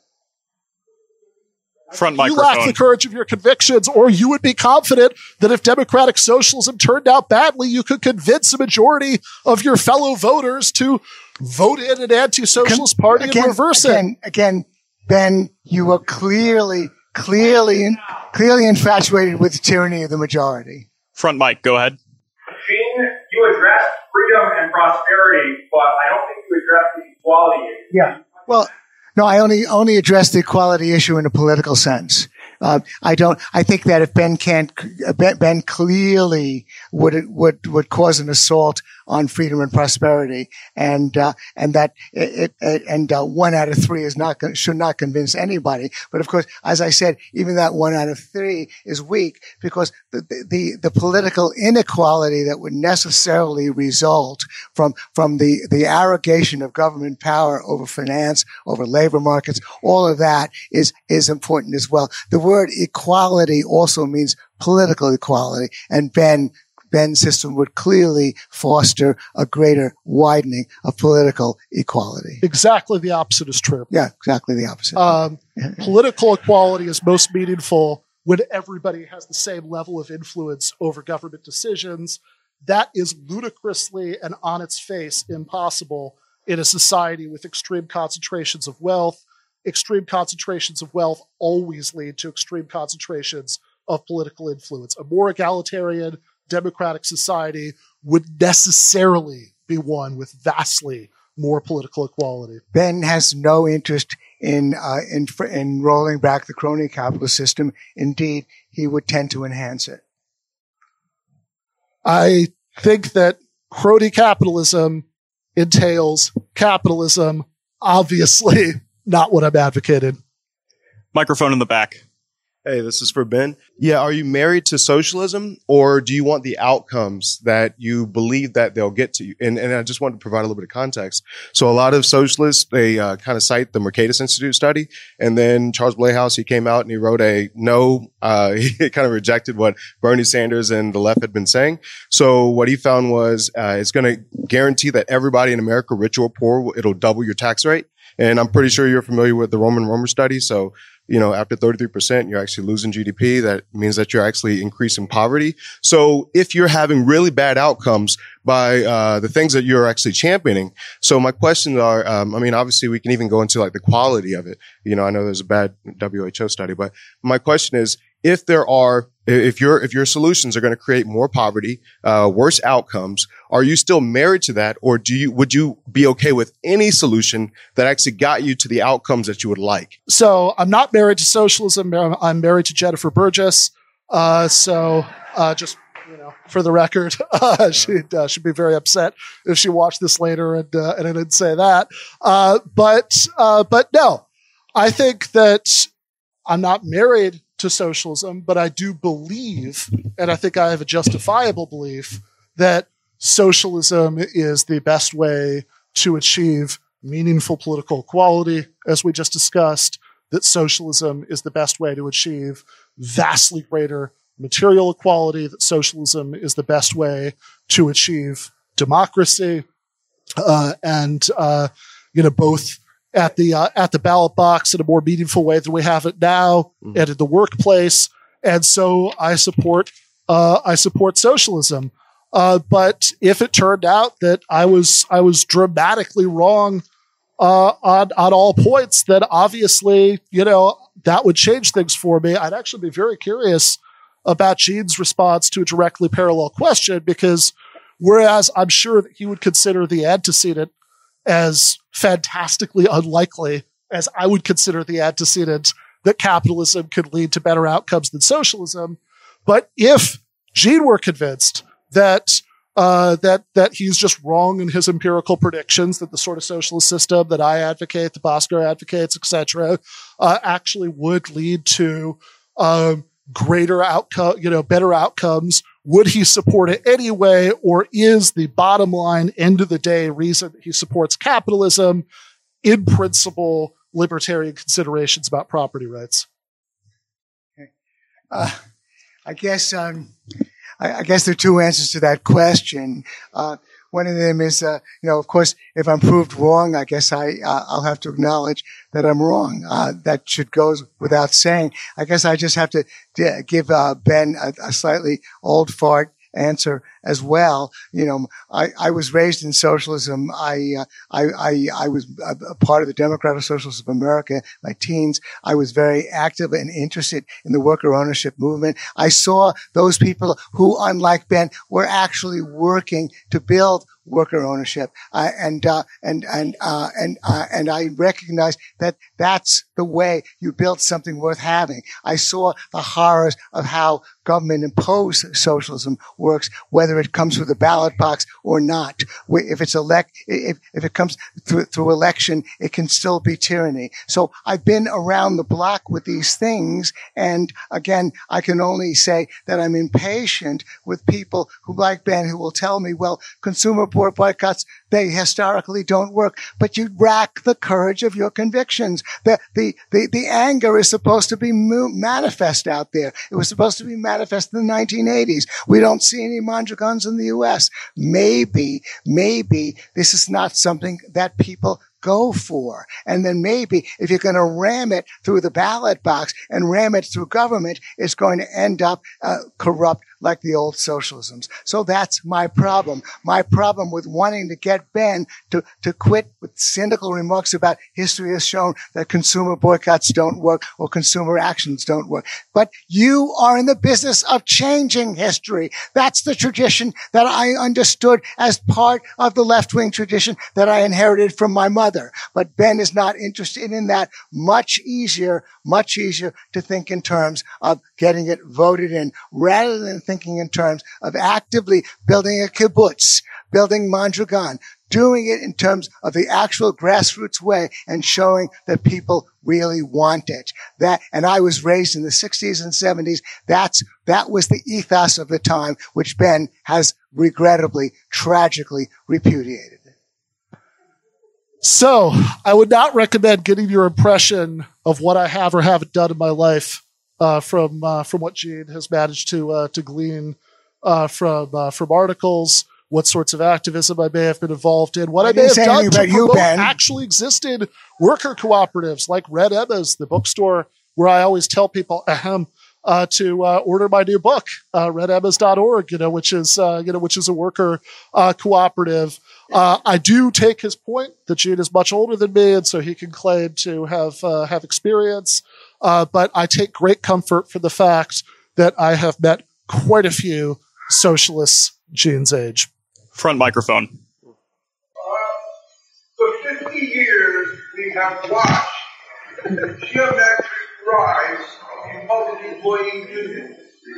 S2: Front
S3: you
S2: microphone.
S3: lack the courage of your convictions, or you would be confident that if democratic socialism turned out badly, you could convince a majority of your fellow voters to vote in an anti-socialist
S4: Con-
S3: party
S4: again,
S3: and reverse
S4: again,
S3: it.
S4: Again, Ben, you are clearly, clearly, clearly infatuated with the tyranny of the majority.
S2: Front mic, go ahead.
S6: Gene, you addressed freedom and prosperity, but I don't think you addressed the equality issue.
S4: Yeah. Well, no, I only only address the equality issue in a political sense. Uh, I don't. I think that if Ben can't, Ben, Ben clearly would would would cause an assault on freedom and prosperity, and uh, and that it, it and uh, one out of three is not should not convince anybody. But of course, as I said, even that one out of three is weak because the the the political inequality that would necessarily result from from the the arrogation of government power over finance, over labor markets, all of that is is important as well. The word equality also means political equality, and Ben. Ben's system would clearly foster a greater widening of political equality.
S3: Exactly the opposite is true.
S4: Yeah, exactly the opposite.
S3: Um, political equality is most meaningful when everybody has the same level of influence over government decisions. That is ludicrously and on its face impossible in a society with extreme concentrations of wealth. Extreme concentrations of wealth always lead to extreme concentrations of political influence. A more egalitarian, democratic society would necessarily be one with vastly more political equality.
S4: Ben has no interest in uh, in in rolling back the crony capitalist system. Indeed, he would tend to enhance it.
S3: I think that crony capitalism entails capitalism. Obviously, not what I'm advocating.
S2: Microphone in the back.
S7: Hey, this is for Ben. Yeah, are you married to socialism, or do you want the outcomes that you believe that they'll get to you? And, and I just wanted to provide a little bit of context. So a lot of socialists, they uh, kind of cite the Mercatus Institute study, and then Charles Blehaus, he came out and he wrote a no, uh, he kind of rejected what Bernie Sanders and the left had been saying. So what he found was uh, it's going to guarantee that everybody in America, rich or poor, it'll double your tax rate. And I'm pretty sure you're familiar with the Roman Romer study. So, you know, after thirty-three percent, you're actually losing G D P. That means that you're actually increasing poverty. So if you're having really bad outcomes by uh the things that you're actually championing. So my questions are, um, I mean, obviously we can even go into like the quality of it. You know, I know there's a bad W H O study, but my question is, if there are, if your, if your solutions are going to create more poverty, uh, worse outcomes, are you still married to that? Or do you, would you be okay with any solution that actually got you to the outcomes that you would like?
S3: So I'm not married to socialism. I'm married to Jennifer Burgess. Uh, so, uh, just, you know, for the record, uh, she'd, uh, she'd be very upset if she watched this later and, uh, and I didn't say that. Uh, but, uh, but no, I think that I'm not married to socialism, but I do believe, and I think I have a justifiable belief, that socialism is the best way to achieve meaningful political equality, as we just discussed, that socialism is the best way to achieve vastly greater material equality, that socialism is the best way to achieve democracy, uh, and, uh, you know, both at the, uh, at the ballot box in a more meaningful way than we have it now, mm-hmm. and in the workplace. And so I support, uh, I support socialism. Uh, but if it turned out that I was, I was dramatically wrong, uh, on, on all points, then obviously, you know, that would change things for me. I'd actually be very curious about Gene's response to a directly parallel question, because whereas I'm sure that he would consider the antecedent as fantastically unlikely as I would consider the antecedent that capitalism could lead to better outcomes than socialism. But if Gene were convinced that uh, that that he's just wrong in his empirical predictions, that the sort of socialist system that I advocate, that Bosco advocates, et cetera, uh, actually would lead to um, greater outcome, you know, better outcomes, would he support it anyway, or is the bottom line, end of the day, reason that he supports capitalism in principle libertarian considerations about property rights?
S4: Okay. Uh, I guess um, I, I guess there are two answers to that question. Uh, one of them is, uh, you know, of course, if I'm proved wrong, I guess I uh, I'll have to acknowledge that I'm wrong. Uh, that should go without saying. I guess I just have to d- give uh, Ben a, a slightly old fart answer as well. You know, I, I was raised in socialism. I, uh, I, I, I was a, a part of the Democratic Socialists of America, my teens. I was very active and interested in the worker ownership movement. I saw those people who, unlike Ben, were actually working to build worker ownership. Uh, and, uh, and, and, uh, and, uh, and I recognize that that's the way you build something worth having. I saw the horrors of how government imposed socialism works, whether it comes through the ballot box or not. If it's elect, if, if it comes through, through election, it can still be tyranny. So I've been around the block with these things. And again, I can only say that I'm impatient with people who, like Ben, who will tell me, well, consumer boycotts, they historically don't work, but you rack the courage of your convictions. The, the, the, the anger is supposed to be mo- manifest out there. It was supposed to be manifest in the nineteen eighties. We don't see any Mondragons in the U S. Maybe, maybe this is not something that people go for. And then maybe if you're going to ram it through the ballot box and ram it through government, it's going to end up uh, corrupt like the old socialisms. So that's my problem. My problem with wanting to get Ben to, to quit with cynical remarks about history has shown that consumer boycotts don't work or consumer actions don't work. But you are in the business of changing history. That's the tradition that I understood as part of the left-wing tradition that I inherited from my mother. But Ben is not interested in that. Much easier, much easier to think in terms of getting it voted in rather than thinking in terms of actively building a kibbutz, building Mondragon, doing it in terms of the actual grassroots way and showing that people really want it. That, and I was raised in the sixties and seventies. That's, that was the ethos of the time, which Ben has regrettably, tragically repudiated.
S3: So, I would not recommend getting your impression of what I have or haven't done in my life uh, from uh, from what Gene has managed to uh, to glean uh, from uh, from articles, what sorts of activism I may have been involved in, what I, I may have done to you, promote Ben. actually existed worker cooperatives like Red Emma's, the bookstore where I always tell people ahem, uh, to uh, order my new book, uh, red emmas dot org, you know, which is uh, you know which is a worker uh, cooperative. Uh, I do take his point that Gene is much older than me, and so he can claim to have uh, have experience. Uh, but I take great comfort from the fact that I have met quite a few socialists Gene's age.
S2: Front microphone.
S8: Uh, for fifty years, we have watched the geometric rise in public employee unions,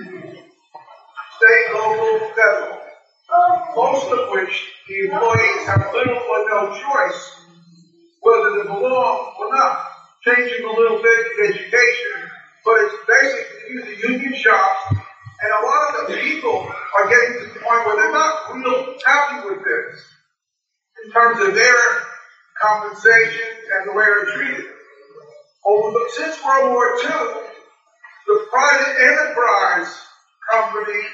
S8: state, local, federal. Most of which the employees have little or no choice whether to belong or not. Changing a little bit in education, but it's basically the union shops, and a lot of the people are getting to the point where they're not real happy with this in terms of their compensation and the way they're treated. Over the, since World War Two, the private enterprise companies,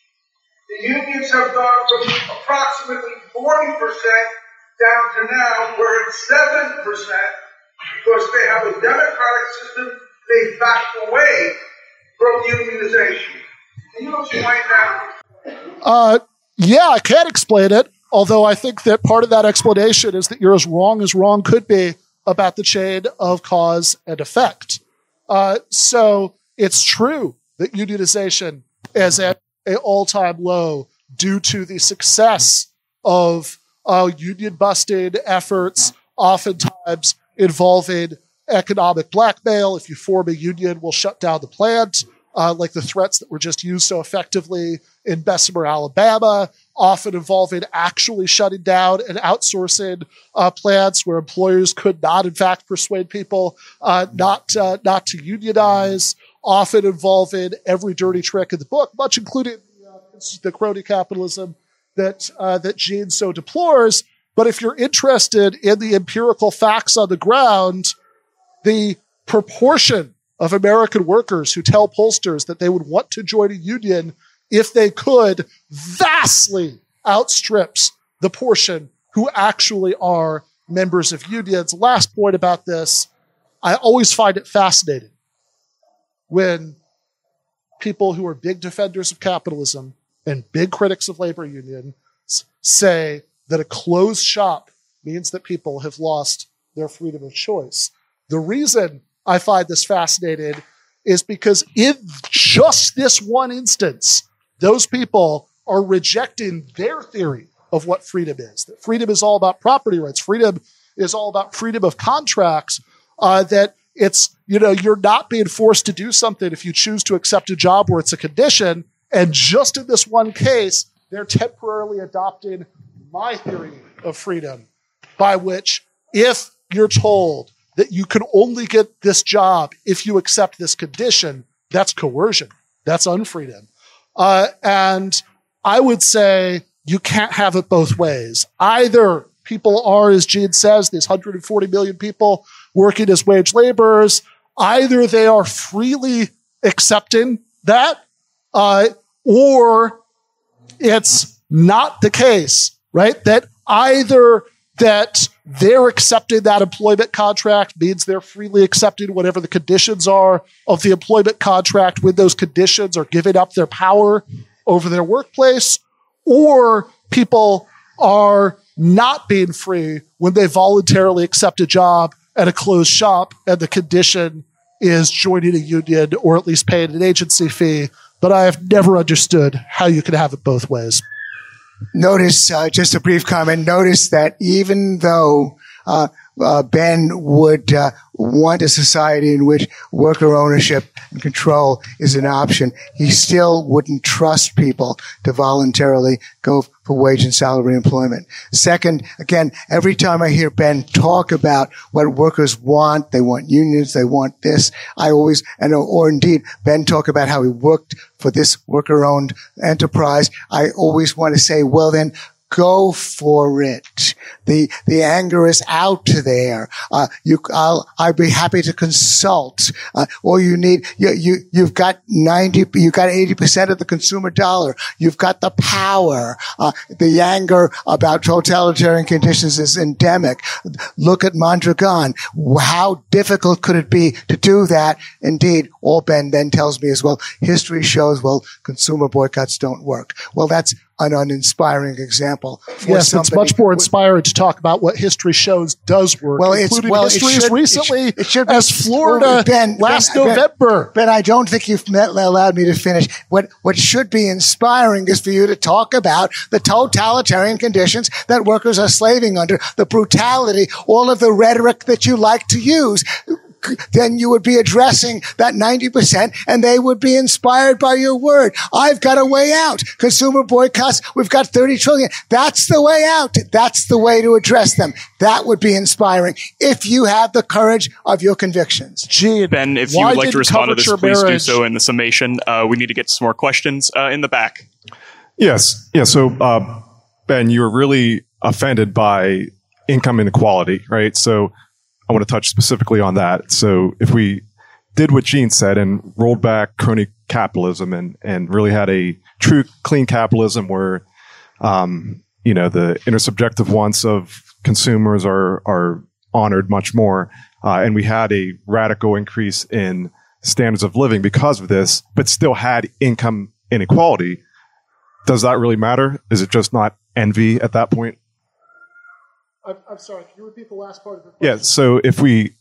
S8: the unions have gone from approximately forty percent down to now where it's seven percent because they have a democratic system. They backed away from unionization. Can you explain that?
S3: Uh, yeah, I can explain it, although I think that part of that explanation is that you're as wrong as wrong could be about the chain of cause and effect. Uh, so it's true that unionization is at an all-time low due to the success of uh, union-busted efforts, oftentimes involving economic blackmail. If you form a union, we'll shut down the plant, uh, like the threats that were just used so effectively in Bessemer, Alabama, often involving actually shutting down and outsourcing uh, plants where employers could not, in fact, persuade people uh, not uh, not to unionize, often involving every dirty trick in the book, much including uh, the crony capitalism that uh, that Gene so deplores. But if you're interested in the empirical facts on the ground, the proportion of American workers who tell pollsters that they would want to join a union if they could vastly outstrips the portion who actually are members of unions. Last point about this, I always find it fascinating when people who are big defenders of capitalism and big critics of labor unions say that a closed shop means that people have lost their freedom of choice. The reason I find this fascinating is because in just this one instance, those people are rejecting their theory of what freedom is. That freedom is all about property rights. Freedom is all about freedom of contracts, uh, that it's, you know, you're not being forced to do something if you choose to accept a job where it's a condition. And just in this one case, they're temporarily adopting my theory of freedom, by which if you're told that you can only get this job if you accept this condition, that's coercion. That's unfreedom. Uh, and I would say you can't have it both ways. Either people are, as Gene says, these one hundred forty million people working as wage laborers, either they are freely accepting that, uh, or it's not the case, right? That either that they're accepting that employment contract means they're freely accepting whatever the conditions are of the employment contract when those conditions are giving up their power over their workplace, or people are not being free when they voluntarily accept a job at a closed shop and the condition is joining a union or at least paying an agency fee. But I have never understood how you can have it both ways.
S4: Notice, uh, just a brief comment, notice that even though uh, uh, Ben would uh, want a society in which worker ownership and control is an option. He still wouldn't trust people to voluntarily go for wage and salary employment. Second, again, every time I hear Ben talk about what workers want, they want unions, they want this, I always, and or indeed, Ben talk about how he worked for this worker-owned enterprise, I always want to say, well then, go for it. The the anger is out there. Uh, you, I'll I'd be happy to consult. Uh, all you need, you you you've got ninety, you've got eighty percent of the consumer dollar. You've got the power. Uh, the anger about totalitarian conditions is endemic. Look at Mondragon. How difficult could it be to do that? Indeed, all Ben then tells me is, well, history shows, well, consumer boycotts don't work. Well, that's an uninspiring example. For
S3: yes, it's much more inspiring to talk about what history shows does work,
S4: well,
S3: including
S4: it's, well,
S3: history
S4: it should,
S3: as recently
S4: it should, it should
S3: as Florida
S4: well, ben,
S3: last
S4: ben,
S3: November.
S4: Ben, ben, I don't think you've met, allowed me to finish. What what should be inspiring is for you to talk about the totalitarian conditions that workers are slaving under, the brutality, all of the rhetoric that you like to use. Then you would be addressing that ninety percent and they would be inspired by your word. I've got a way out. Consumer boycotts, we've got thirty trillion. That's the way out. That's the way to address them. That would be inspiring if you have the courage of your convictions.
S3: Gee,
S2: Ben, if you would like to respond to this, please do so in the summation. Uh, we need to get some more questions uh, in the back.
S9: Yes. Yeah. So, uh, Ben, you were really offended by income inequality, right? So, I want to touch specifically on that. So if we did what Gene said and rolled back crony capitalism and, and really had a true clean capitalism where, um, you know, the intersubjective wants of consumers are, are honored much more. Uh, and we had a radical increase in standards of living because of this, but still had income inequality. Does that really matter? Is it just not envy at that point?
S3: I'm, I'm sorry. Can you repeat the last part of the question?
S9: Yeah. So if we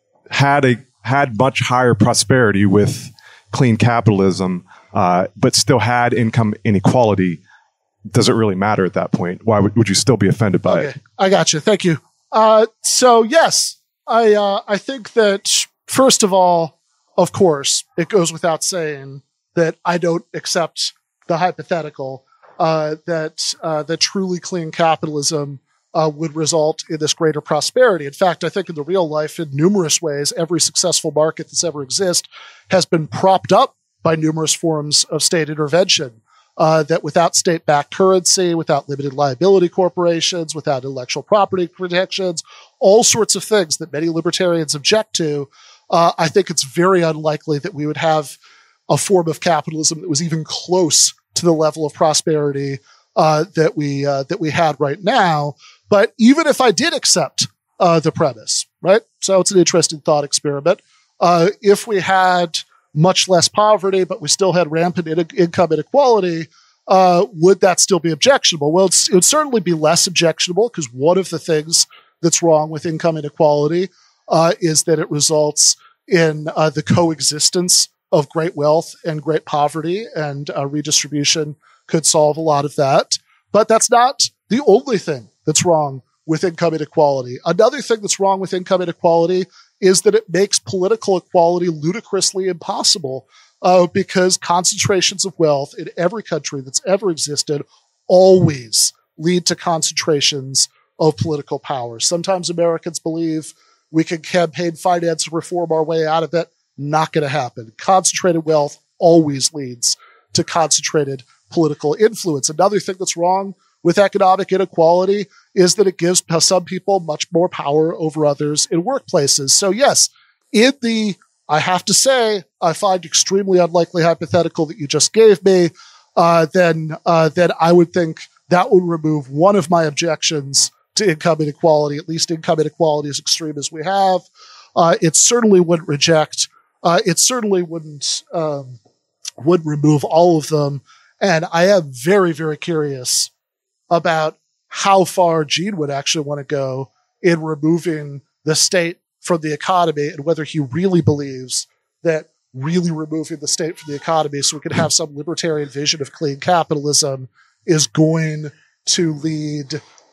S9: had a had much higher prosperity with clean capitalism, uh, but still had income inequality, does it really matter at that point? Why would, would you still be offended by
S3: okay.
S9: it?
S3: I got you. Thank you. Uh, so yes, I uh, I think that first of all, of course, it goes without saying that I don't accept the hypothetical uh, that uh, that truly clean capitalism Uh, would result in this greater prosperity. In fact, I think in the real life, in numerous ways, every successful market that's ever existed has been propped up by numerous forms of state intervention. Uh, that without state-backed currency, without limited liability corporations, without intellectual property protections, all sorts of things that many libertarians object to, uh, I think it's very unlikely that we would have a form of capitalism that was even close to the level of prosperity uh, that we uh, that we had right now. But even if I did accept uh, the premise, right? So it's an interesting thought experiment. Uh, if we had much less poverty, but we still had rampant in- income inequality, uh, would that still be objectionable? Well, it's, it would certainly be less objectionable because one of the things that's wrong with income inequality uh, is that it results in uh, the coexistence of great wealth and great poverty, and uh, redistribution could solve a lot of that. But that's not the only thing that's wrong with income inequality. Another thing that's wrong with income inequality is that it makes political equality ludicrously impossible uh, because concentrations of wealth in every country that's ever existed always lead to concentrations of political power. Sometimes Americans believe we can campaign finance and reform our way out of it. Not going to happen. Concentrated wealth always leads to concentrated political influence. Another thing that's wrong with economic inequality is that it gives some people much more power over others in workplaces. So yes, in the, I have to say, I find extremely unlikely hypothetical that you just gave me, uh, then, uh, then I would think that would remove one of my objections to income inequality, at least income inequality as extreme as we have. Uh, it certainly wouldn't reject, uh, it certainly wouldn't, um, would remove all of them. And I am very, very curious about how far Gene would actually want to go in removing the state from the economy and whether he really believes that really removing the state from the economy so we can have some libertarian vision of clean capitalism is going to lead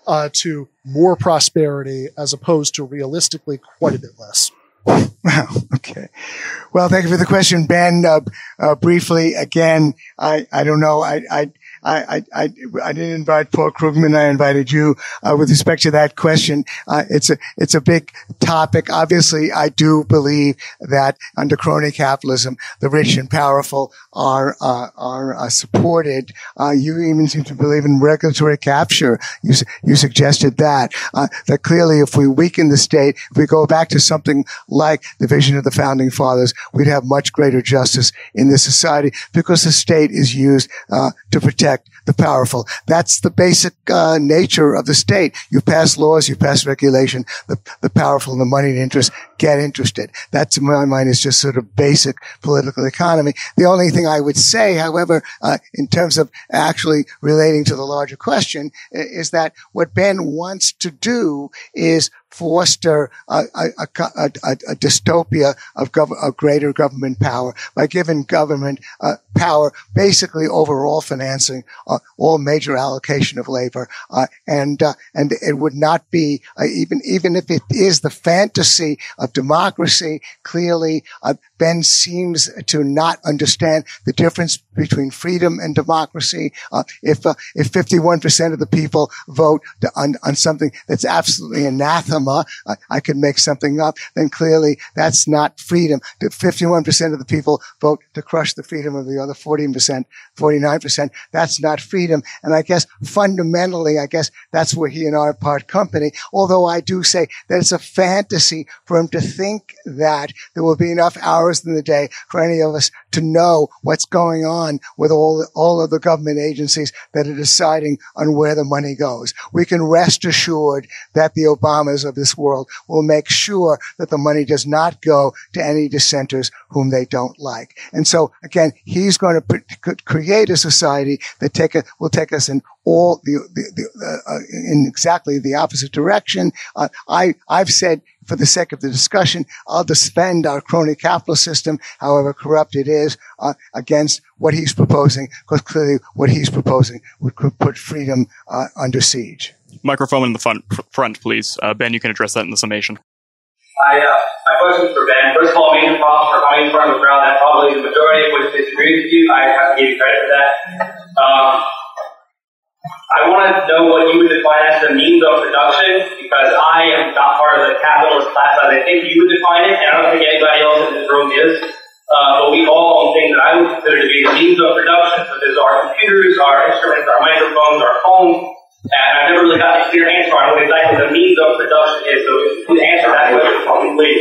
S3: uh, to more prosperity as opposed to realistically quite a bit less.
S4: Wow. Okay. Well, thank you for the question, Ben. Uh, uh, briefly, again, I, I don't know. I, I, I, I, I didn't invite Paul Krugman. I invited you. Uh, with respect to that question, uh, it's a, it's a big topic. Obviously, I do believe that under crony capitalism, the rich and powerful are, uh, are, uh, supported. Uh, you even seem to believe in regulatory capture. You, you suggested that, uh, that clearly if we weaken the state, if we go back to something like the vision of the founding fathers, we'd have much greater justice in this society because the state is used, uh, to protect the powerful. That's the basic uh, nature of the state. You pass laws, you pass regulation. The, the powerful and the moneyed interests get interested. That, to my mind, is just sort of basic political economy. The only thing I would say, however, uh, in terms of actually relating to the larger question, is that what Ben wants to do is foster a, a, a, a, a dystopia of, gov- of greater government power by giving government uh, power basically over all financing, uh, all major allocation of labor, uh, and uh, and it would not be uh, even even if it is the fantasy of democracy. Clearly, uh, Ben seems to not understand the difference between freedom and democracy. Uh, if uh, if fifty-one percent of the people vote to, on on something that's absolutely anathema, uh, I could make something up, then clearly that's not freedom. The fifty-one percent of the people vote to crush the freedom of the other fourteen percent, forty-nine percent. That's not freedom. And I guess fundamentally, I guess that's where he and I part company. Although I do say that it's a fantasy for him to think that there will be enough hours in the day for any of us to know what's going on with all, all of the government agencies that are deciding on where the money goes. We can rest assured that the Obamas of this world will make sure that the money does not go to any dissenters whom they don't like. And so, again, he's going to pr- create a society that take a, will take us in all the, the, the uh, in exactly the opposite direction. Uh, I, I've said, for the sake of the discussion, I'll defend our crony capitalist system, however corrupt it is, uh, against what he's proposing, because clearly what he's proposing would put freedom uh, under siege.
S2: Microphone in the front, front please. Uh, Ben, you can address that in the summation.
S6: I, uh, my question is for Ben. First of all, major props for coming from the crowd that probably the majority of which disagrees with you. I have to give you credit for that. Um, I want to know what you would define as the means of production, because I am not part of the capitalist class as I think you would define it, and I don't think anybody else in this room is. Uh, but we all own things that I would consider to be the means of production, such as our computers, our instruments, our microphones, our phones. And I never really got a clear answer on what exactly the means of production is. So if you could answer that question for me, please.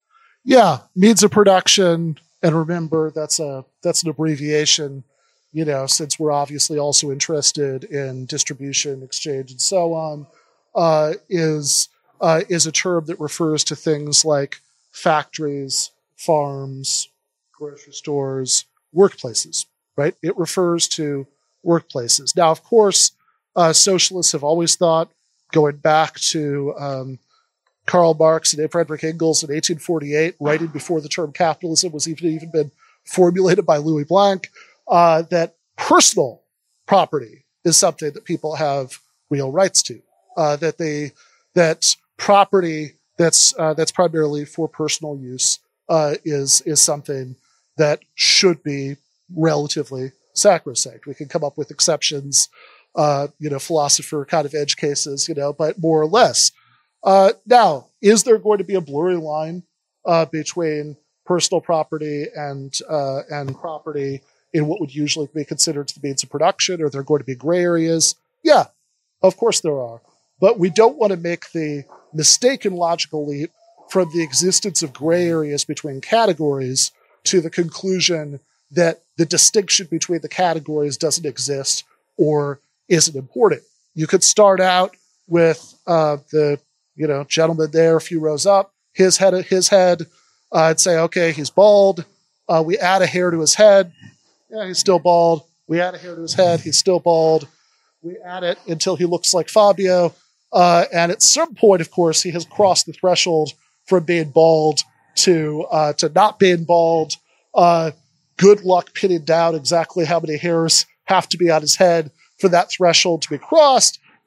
S3: Yeah, means of production, and remember that's a that's an abbreviation. You know, since we're obviously also interested in distribution, exchange, and so on, uh, is uh, is a term that refers to things like factories, farms, grocery stores, workplaces, right? It refers to workplaces. Now, of course, uh, socialists have always thought, going back to um, Karl Marx and Frederick Engels in eighteen forty-eight, right before the term capitalism was even, even been formulated by Louis Blanc, Uh, that personal property is something that people have real rights to. Uh, that they, that property that's uh, that's primarily for personal use uh, is is something that should be relatively sacrosanct. We can come up with exceptions, uh, you know, philosopher kind of edge cases, you know, but more or less. Uh, now, is there going to be a blurry line uh, between personal property and uh, and property in what would usually be considered the means of production? Are there going to be gray areas? Yeah, of course there are. But we don't want to make the mistaken logical leap from the existence of gray areas between categories to the conclusion that the distinction between the categories doesn't exist or isn't important. You could start out with uh, the you know gentleman there a few rows up, his head, his head. Uh, I'd say, okay, he's bald. Uh, we add a hair to his head. Yeah, he's still bald. We add a hair to his head. He's still bald. We add it until he looks like Fabio. Uh, and at some point, of course, he has crossed the threshold from being bald to uh, to not being bald. Uh, good luck pinning down exactly how many hairs have to be on his head for that threshold to be crossed. But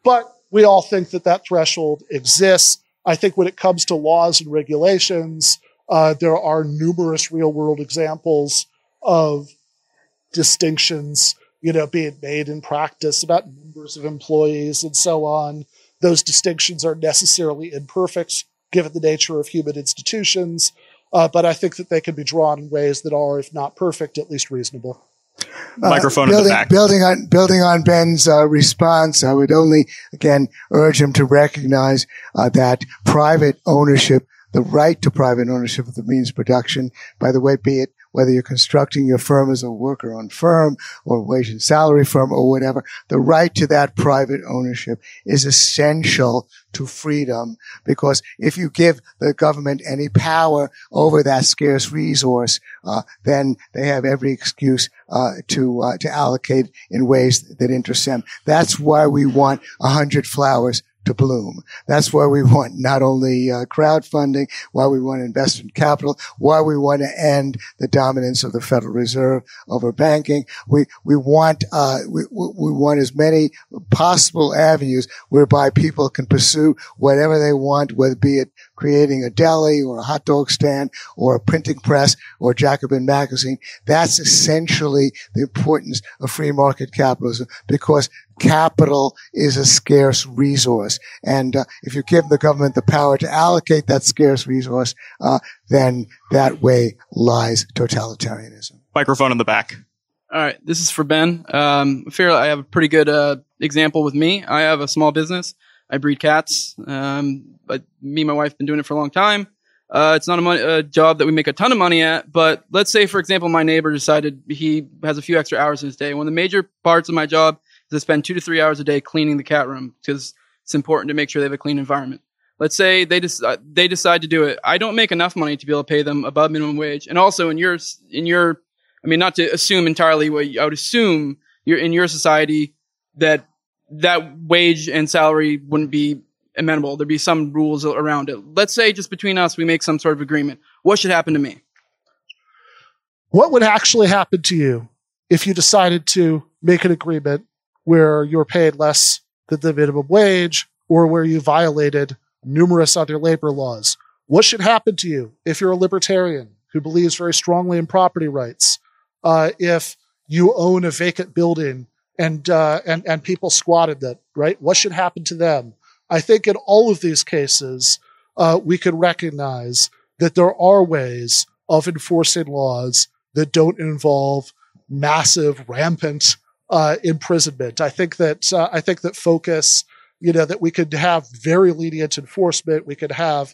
S3: we all think that that threshold exists. I think when it comes to laws and regulations, uh, there are numerous real-world examples of distinctions, you know, being made in practice about numbers of employees and so on. Those distinctions are necessarily imperfect, given the nature of human institutions, uh, but I think that they can be drawn in ways that are, if not perfect, at least reasonable.
S2: Microphone
S4: uh, building,
S2: in the back.
S4: Building on, building on Ben's uh, response, I would only, again, urge him to recognize uh, that private ownership, the right to private ownership of the means of production, by the way, be it whether you're constructing your firm as a worker-owned firm or wage and salary firm or whatever, the right to that private ownership is essential to freedom, because if you give the government any power over that scarce resource, uh, then they have every excuse uh, to uh, to allocate in ways that interest them. That's why we want a hundred flowers to bloom. That's why we want not only uh, crowdfunding, why we want investment capital, why we want to end the dominance of the Federal Reserve over banking. We we want uh, we we want as many possible avenues whereby people can pursue whatever they want, whether it be it creating a deli or a hot dog stand or a printing press or Jacobin magazine. That's essentially the importance of free market capitalism, because capital is a scarce resource. And uh, if you give the government the power to allocate that scarce resource, uh, then that way lies totalitarianism.
S2: Microphone in the back.
S10: All right, this is for Ben. Um, I feel I have a pretty good uh, example with me. I have a small business. I breed cats. Um, but me and my wife have been doing it for a long time. Uh, it's not a, money, a job that we make a ton of money at, but let's say, for example, my neighbor decided he has a few extra hours in his day. One of the major parts of my job is to spend two to three hours a day cleaning the cat room, because it's important to make sure they have a clean environment. Let's say they just uh, they decide to do it. I don't make enough money to be able to pay them above minimum wage. And also in your in your, I mean, not to assume entirely what I would assume you're in your society that that wage and salary wouldn't be amenable. There'd be some rules around it. Let's say just between us, we make some sort of agreement. What should happen to me?
S3: What would actually happen to you if you decided to make an agreement where you're paid less than the minimum wage, or where you violated numerous other labor laws? What should happen to you if you're a libertarian who believes very strongly in property rights? Uh, if you own a vacant building and, uh, and, and people squatted it, right? What should happen to them? I think in all of these cases, uh, we could recognize that there are ways of enforcing laws that don't involve massive, rampant uh, imprisonment. I think that uh, I think that focus, you know, that we could have very lenient enforcement. We could have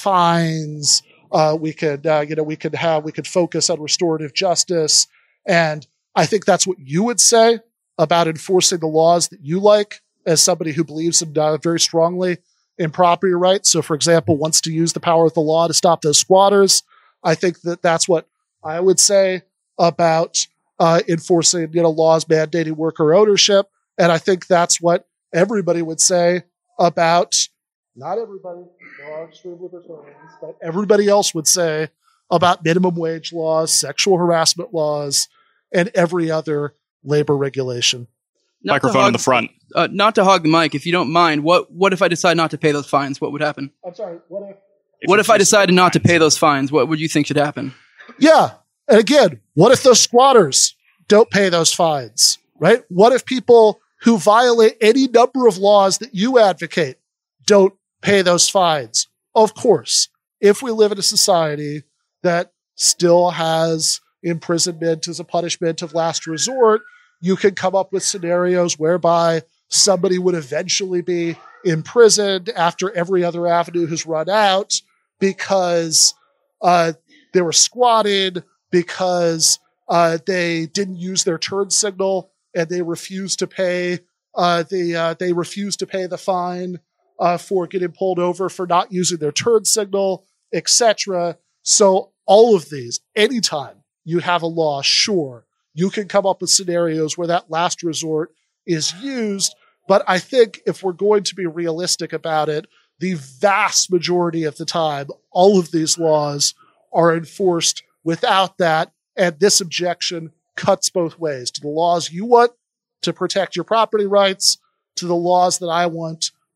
S3: fines. Uh, we could, uh, you know, we could have we could focus on restorative justice. And I think that's what you would say about enforcing the laws that you like, as somebody who believes in, uh, very strongly in property rights. So, for example, wants to use the power of the law to stop those squatters. I think that that's what I would say about uh, enforcing, you know, laws mandating worker ownership. And I think that's what everybody would say about, not everybody, there are extreme libertarians, but everybody else would say about minimum wage laws, sexual harassment laws, and every other labor regulation.
S10: Not
S2: Microphone
S10: hog,
S2: in the front.
S10: Uh, not to hog the mic, if you don't mind. What what if I decide not to pay those fines? What would happen?
S3: I'm sorry, what if?
S2: If
S10: What
S2: you
S10: if I
S2: choose
S10: decided not to
S2: fines.
S10: pay those fines? What would you think should happen?
S3: Yeah. And again, what if those squatters don't pay those fines, right? What if people who violate any number of laws that you advocate don't pay those fines? Of course, if we live in a society that still has imprisonment as a punishment of last resort, you can come up with scenarios whereby somebody would eventually be imprisoned after every other avenue has run out because uh, they were squatted, because uh, they didn't use their turn signal and they refused to pay uh, the uh, they refused to pay the fine uh, for getting pulled over for not using their turn signal, et cetera. So all of these, anytime you have a law, sure, you can come up with scenarios where that last resort is used. But I think if we're going to be realistic about it, the vast majority of the time, all of these laws are enforced without that. And this objection cuts both ways, to the laws you want to protect your property rights, to the laws that I want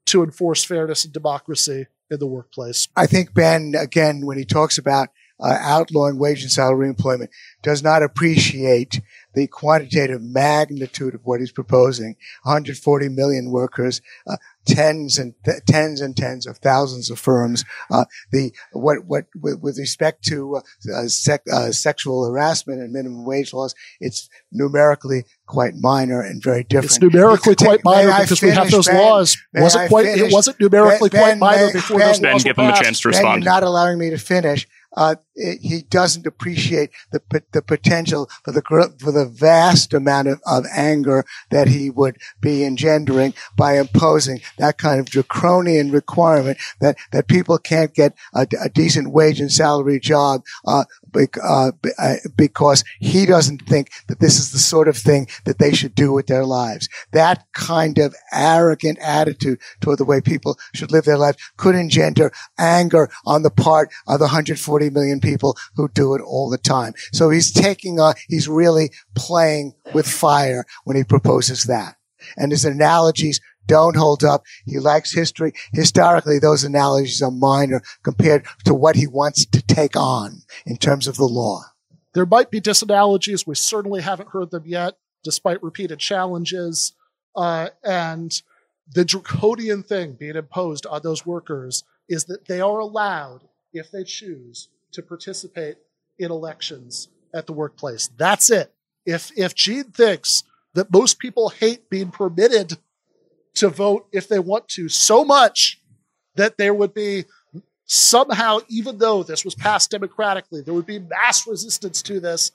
S3: to enforce fairness and democracy in the workplace.
S4: I think Ben, again, when he talks about uh, outlawing wage and salary employment, does not appreciate the quantitative magnitude of what he's proposing. one hundred forty million workers, uh, tens and th- tens and tens of thousands of firms. Uh, the what what with, with respect to uh, uh, sec- uh, sexual harassment and minimum wage laws, it's numerically quite minor and very different.
S3: It's numerically quite
S4: take,
S3: minor because finish, we have those
S4: Ben,
S3: laws. Wasn't quite. Finish? It wasn't numerically
S4: Ben,
S3: quite
S4: Ben,
S3: minor
S4: Ben,
S3: before
S4: Ben,
S3: those
S2: Ben,
S3: laws
S2: give
S3: were
S2: him a
S3: passed.
S2: chance to
S4: Ben,
S2: respond.
S4: you're not allowing me to finish. Uh, it, he doesn't appreciate the the potential for the for the vast amount of, of anger that he would be engendering by imposing that kind of draconian requirement that that people can't get a, a decent wage and salary job uh, uh, because he doesn't think that this is the sort of thing that they should do with their lives. That kind of arrogant attitude toward the way people should live their lives could engender anger on the part of the one hundred forty million people who do it all the time. So he's taking a, he's really playing with fire when he proposes that. And his analogies don't hold up. He likes history. Historically, those analogies are minor compared to what he wants to take on in terms of the law.
S3: There might be disanalogies. We certainly haven't heard them yet, despite repeated challenges. Uh, and the draconian thing being imposed on those workers is that they are allowed, if they choose, to participate in elections at the workplace. That's it. If if Gene thinks that most people hate being permitted to vote if they want to so much that there would be somehow, even though this was passed democratically, there would be mass resistance to this,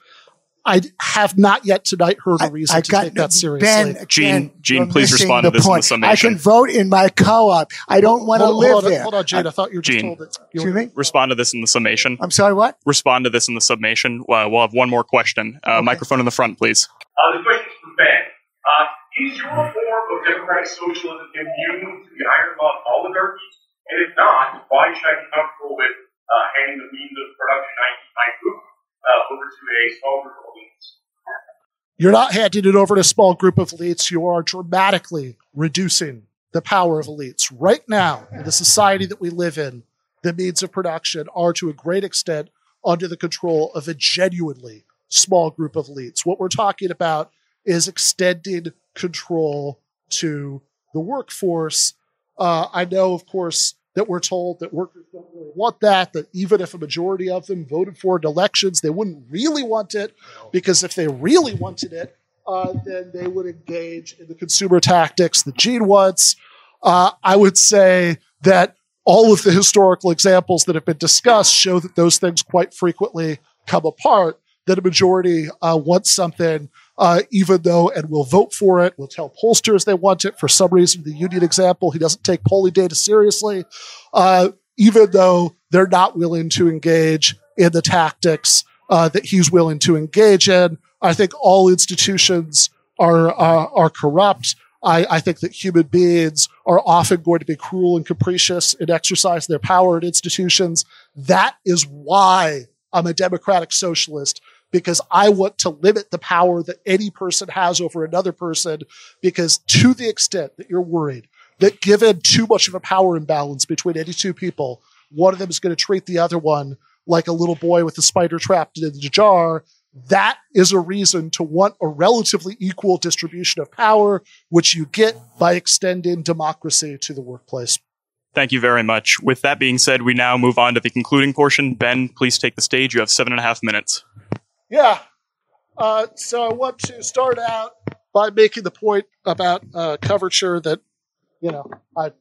S3: I have not yet tonight heard a reason I, I to take that seriously.
S4: Ben,
S2: Gene,
S4: Ben,
S2: Gene, please respond to this
S4: point.
S2: in the summation.
S4: I can vote in my co-op. I don't want to
S3: hold,
S4: live
S3: hold on,
S4: there.
S3: Hold on, Gene. I, I thought you were just
S2: Gene,
S3: told it.
S4: Excuse me?
S2: Respond to this in the summation.
S4: I'm sorry, what?
S2: Respond to this in the summation. Uh, we'll have one more question. Uh, okay. Microphone in the front, please.
S8: Uh, the question is from Ben. Uh, is your form of democratic socialism immune to the iron law oligarchy? And if not, why should I be comfortable with uh, handing the means of production I eat my food uh, over to a small group of elites?
S3: You're not handing it over to a small group of elites. You are dramatically reducing the power of elites. Right now, in the society that we live in, the means of production are to a great extent under the control of a genuinely small group of elites. What we're talking about is extending control to the workforce. Uh, I know, of course, that we're told that workers don't really want that, that even if a majority of them voted for it in elections, they wouldn't really want it, because if they really wanted it, uh, then they would engage in the consumer tactics that Gene wants. Uh, I would say that all of the historical examples that have been discussed show that those things quite frequently come apart, that a majority uh, wants something, uh, even though, and will vote for it, will tell pollsters they want it. For some reason, the union example, he doesn't take polling data seriously, uh, even though they're not willing to engage in the tactics uh, that he's willing to engage in. I think all institutions are uh, are corrupt. I, I think that human beings are often going to be cruel and capricious in exercising their power in institutions. That is why I'm a democratic socialist, because I want to limit the power that any person has over another person, because to the extent that you're worried that given too much of a power imbalance between any two people, one of them is going to treat the other one like a little boy with a spider trapped in the jar, that is a reason to want a relatively equal distribution of power, which you get by extending democracy to the workplace.
S2: Thank you very much. With that being said, we now move on to the concluding portion. Ben, please take the stage. You have seven and a half minutes.
S3: Yeah. Uh, so I want to start out by making the point about uh, coverture that, you know, I,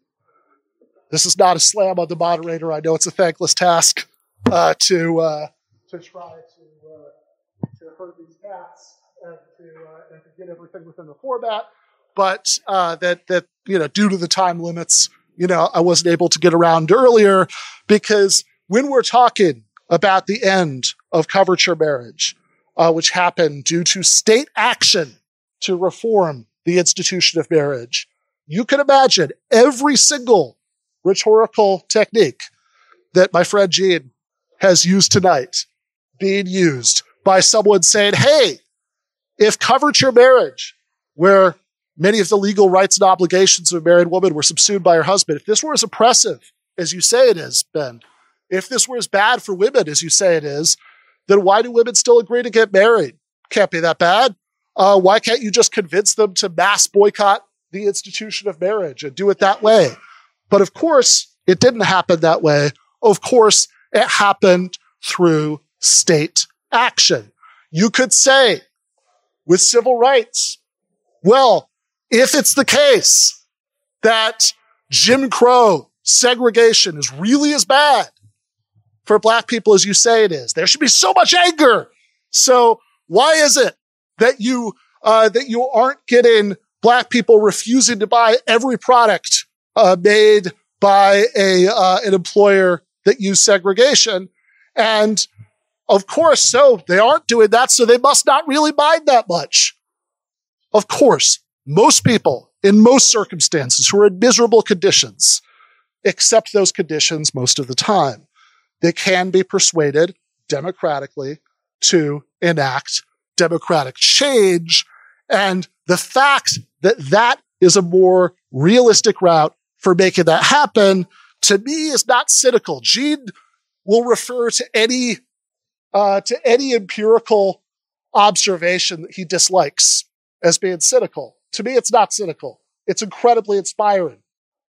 S3: this is not a slam on the moderator. I know it's a thankless task uh, to uh, to try to uh, to herd these cats and to uh, and to get everything within the format, but uh, that that you know, due to the time limits, you know, I wasn't able to get around earlier, because when we're talking about the end of coverture marriage, uh, which happened due to state action to reform the institution of marriage, you can imagine every single rhetorical technique that my friend Gene has used tonight being used by someone saying, hey, if coverture marriage, where many of the legal rights and obligations of a married woman were subsumed by her husband. If this were as oppressive as you say it is, Ben, if this were as bad for women as you say it is, then why do women still agree to get married? Can't be that bad. Uh, why can't you just convince them to mass boycott the institution of marriage and do it that way? But of course, it didn't happen that way. Of course, it happened through state action. You could say, with civil rights, well, if it's the case that Jim Crow segregation is really as bad for black people as you say it is, there should be so much anger. So why is it that you uh, that you aren't getting black people refusing to buy every product uh, made by a uh, an employer that used segregation? And of course, so they aren't doing that, so they must not really mind that much. Of course, most people in most circumstances who are in miserable conditions accept those conditions most of the time. They can be persuaded democratically to enact democratic change. And the fact that that is a more realistic route for making that happen, to me, is not cynical. Gene will refer to any uh, to any empirical observation that he dislikes as being cynical. To me, it's not cynical. It's incredibly inspiring.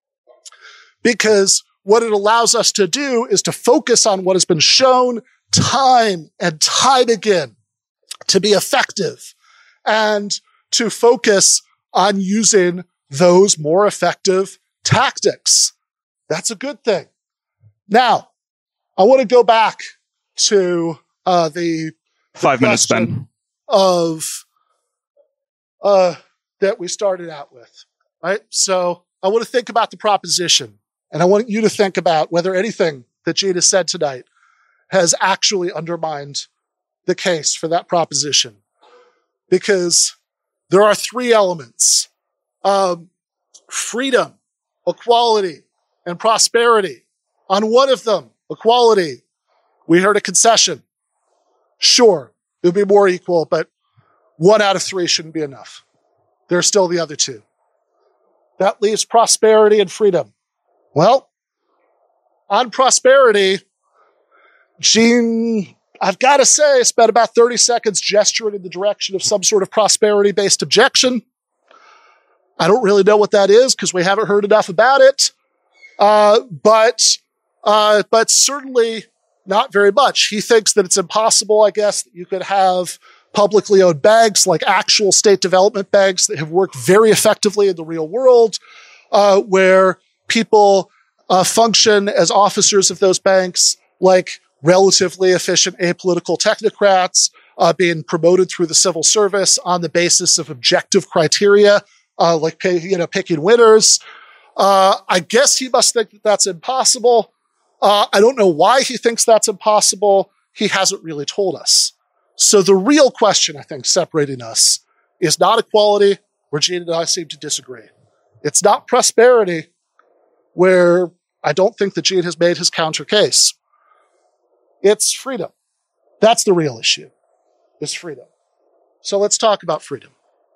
S3: Because what it allows us to do is to focus on what has been shown time and time again to be effective, and to focus on using those more effective tactics. That's a good thing. Now, I want to go back to uh, the
S2: five minutes, Ben,
S3: of uh, that we started out with. Right. So I want to think about the proposition, and I want you to think about whether anything that Gene has said tonight has actually undermined the case for that proposition. Because there are three elements: um, freedom, equality, and prosperity. On one of them, equality, we heard a concession. Sure, it would be more equal, but one out of three shouldn't be enough. There are still the other two. That leaves prosperity and freedom. Well, on prosperity, Gene, I've got to say, spent about thirty seconds gesturing in the direction of some sort of prosperity-based objection. I don't really know what that is because we haven't heard enough about it. Uh, but, uh, but certainly not very much. He thinks that it's impossible, I guess, that you could have publicly owned banks like actual state development banks that have worked very effectively in the real world, uh, where people uh, function as officers of those banks like relatively efficient apolitical technocrats, uh, being promoted through the civil service on the basis of objective criteria, uh, like pay, you know, picking winners. Uh, I guess he must think that that's impossible. Uh, I don't know why he thinks that's impossible. He hasn't really told us. So the real question, I think, separating us is not equality, where Gene and I seem to disagree. It's not prosperity, where I don't think that Gene has made his counter case. It's freedom. That's the real issue, is freedom. So let's talk about freedom.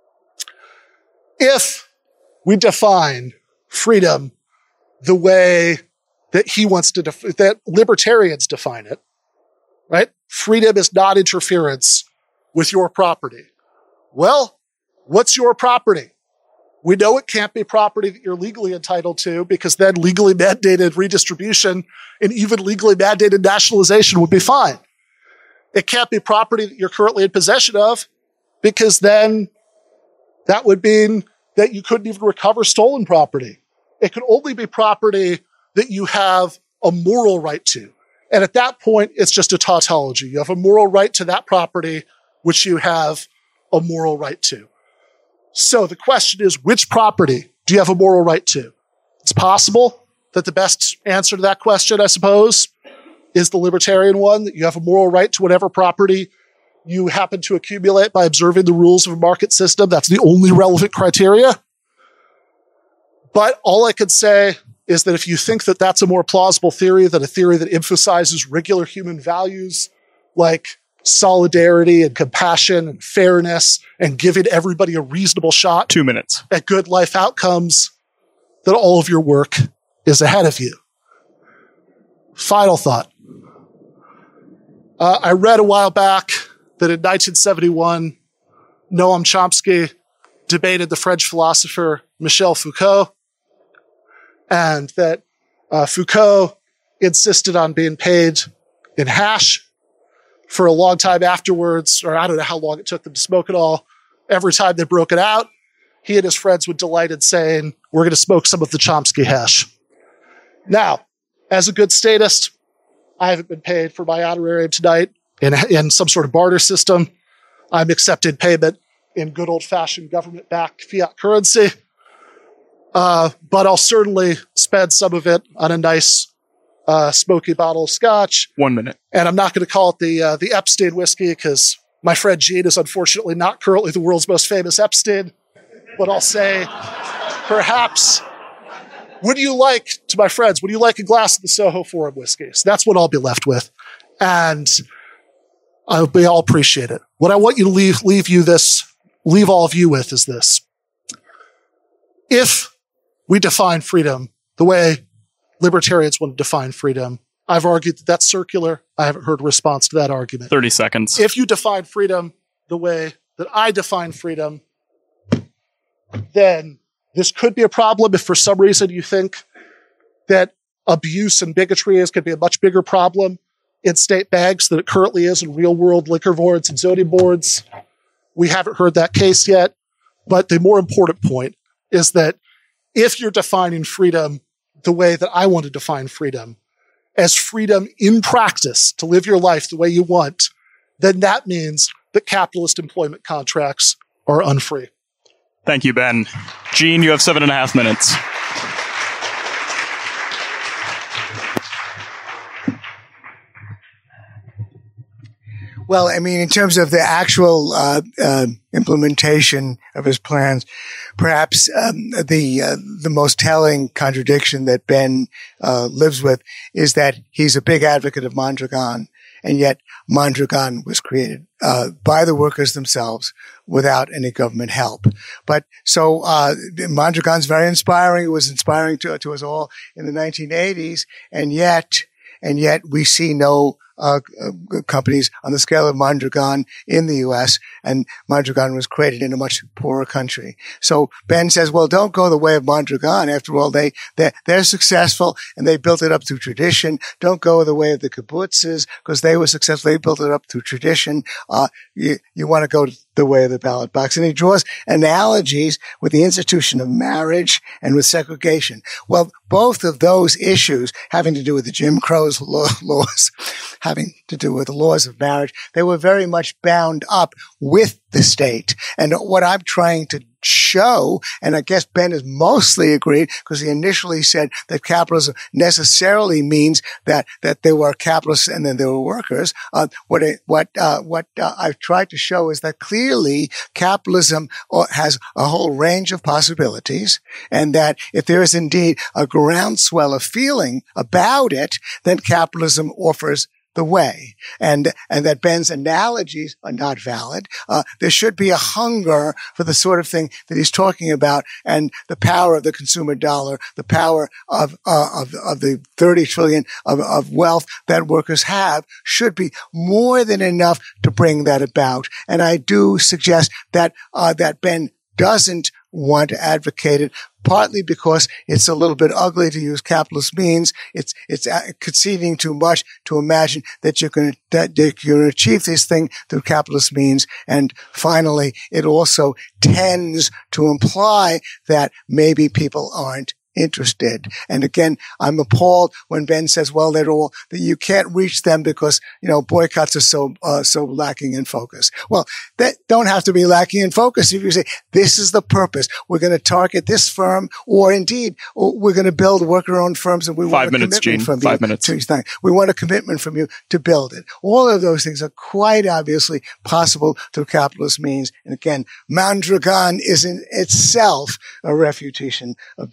S3: If we define freedom the way that he wants to, def- that libertarians define it, right? Freedom is not interference with your property. Well, what's your property? We know it can't be property that you're legally entitled to, because then legally mandated redistribution and even legally mandated nationalization would be fine. It can't be property that you're currently in possession of, because then that would mean that you couldn't even recover stolen property. It could only be property that you have a moral right to. And at that point, it's just a tautology. You have a moral right to that property, which you have a moral right to. So the question is, which property do you have a moral right to? It's possible that the best answer to that question, I suppose, is the libertarian one, that you have a moral right to whatever property you happen to accumulate by observing the rules of a market system. That's the only relevant criteria. But all I could say is that if you think that that's a more plausible theory than a theory that emphasizes regular human values like solidarity and compassion and fairness and giving everybody a reasonable shot
S2: Two minutes.
S3: at good life outcomes, that all of your work is ahead of you. Final thought. Uh, I read a while back that in nineteen seventy-one, Noam Chomsky debated the French philosopher Michel Foucault, and that uh, Foucault insisted on being paid in hash for a long time afterwards, or I don't know how long it took them to smoke it all. Every time they broke it out, he and his friends would delight in saying, we're going to smoke some of the Chomsky hash. Now, as a good statist, I haven't been paid for my honorarium tonight in, in some sort of barter system. I'm accepting payment in good old-fashioned government-backed fiat currency. Uh, but I'll certainly spend some of it on a nice uh, smoky bottle of scotch.
S2: One minute.
S3: And I'm not going to call it the uh, the Epstein whiskey because my friend Gene is unfortunately not currently the world's most famous Epstein. But I'll say, perhaps, would you like, to my friends, would you like a glass of the Soho Forum whiskey? So that's what I'll be left with. And I'll be all appreciate it. What I want you to leave, leave you this, leave all of you with is this. If we define freedom the way libertarians want to define freedom, I've argued that that's circular. I haven't heard a response to that argument.
S2: thirty seconds.
S3: If you define freedom the way that I define freedom, then this could be a problem if for some reason you think that abuse and bigotry is going to be a much bigger problem in state banks than it currently is in real world liquor boards and zoning boards. We haven't heard that case yet. But the more important point is that if you're defining freedom the way that I want to define freedom, as freedom in practice to live your life the way you want, then that means that capitalist employment contracts are unfree.
S2: Thank you, Ben. Gene, you have seven and a half minutes.
S4: Well, I mean, in terms of the actual uh, uh, implementation of his plans, perhaps um, the uh, the most telling contradiction that Ben uh, lives with is that he's a big advocate of Mondragon, and yet Mondragon was created uh, by the workers themselves without any government help. But so uh, Mondragon's very inspiring. It was inspiring to, to us all in the nineteen eighties, and yet and yet we see no Uh, companies on the scale of Mondragon in the U S, and Mondragon was created in a much poorer country. So Ben says, well, don't go the way of Mondragon. After all, they, they're, they're successful and they built it up through tradition. Don't go the way of the kibbutzes because they were successful. They built it up through tradition. Uh, you, you want to go the way of the ballot box. And he draws analogies with the institution of marriage and with segregation. Well, both of those issues having to do with the Jim Crow's law, laws, having to do with the laws of marriage, they were very much bound up with the state. And what I'm trying to show, and I guess Ben has mostly agreed because he initially said that capitalism necessarily means that that there were capitalists and then there were workers. Uh, what it, what uh, what uh, I've tried to show is that clearly capitalism has a whole range of possibilities, and that if there is indeed a groundswell of feeling about it, then capitalism offers the way, and and that Ben's analogies are not valid. Uh, there should be a hunger for the sort of thing that he's talking about, and the power of the consumer dollar, the power of uh, of of the thirty trillion of, of wealth that workers have should be more than enough to bring that about. And I do suggest that uh, that Ben doesn't want to advocate it, partly because it's a little bit ugly to use capitalist means. It's it's conceding too much to imagine that you're going to that you're going to achieve this thing through capitalist means. And finally, it also tends to imply that maybe people aren't interested. And again, I'm appalled when Ben says, well, they're all, that you can't reach them because, you know, boycotts are so, uh, so lacking in focus. Well, they don't have to be lacking in focus. If you say, this is the purpose, we're going to target this firm, or indeed, we're going to build worker-owned firms, and we
S2: Five
S4: want a
S2: minutes,
S4: commitment
S2: Gene.
S4: from
S2: Five
S4: you.
S2: minutes.
S4: To, we want a commitment from you to build it. All of those things are quite obviously possible through capitalist means. And again, Mondragon is in itself a refutation of Ben's view.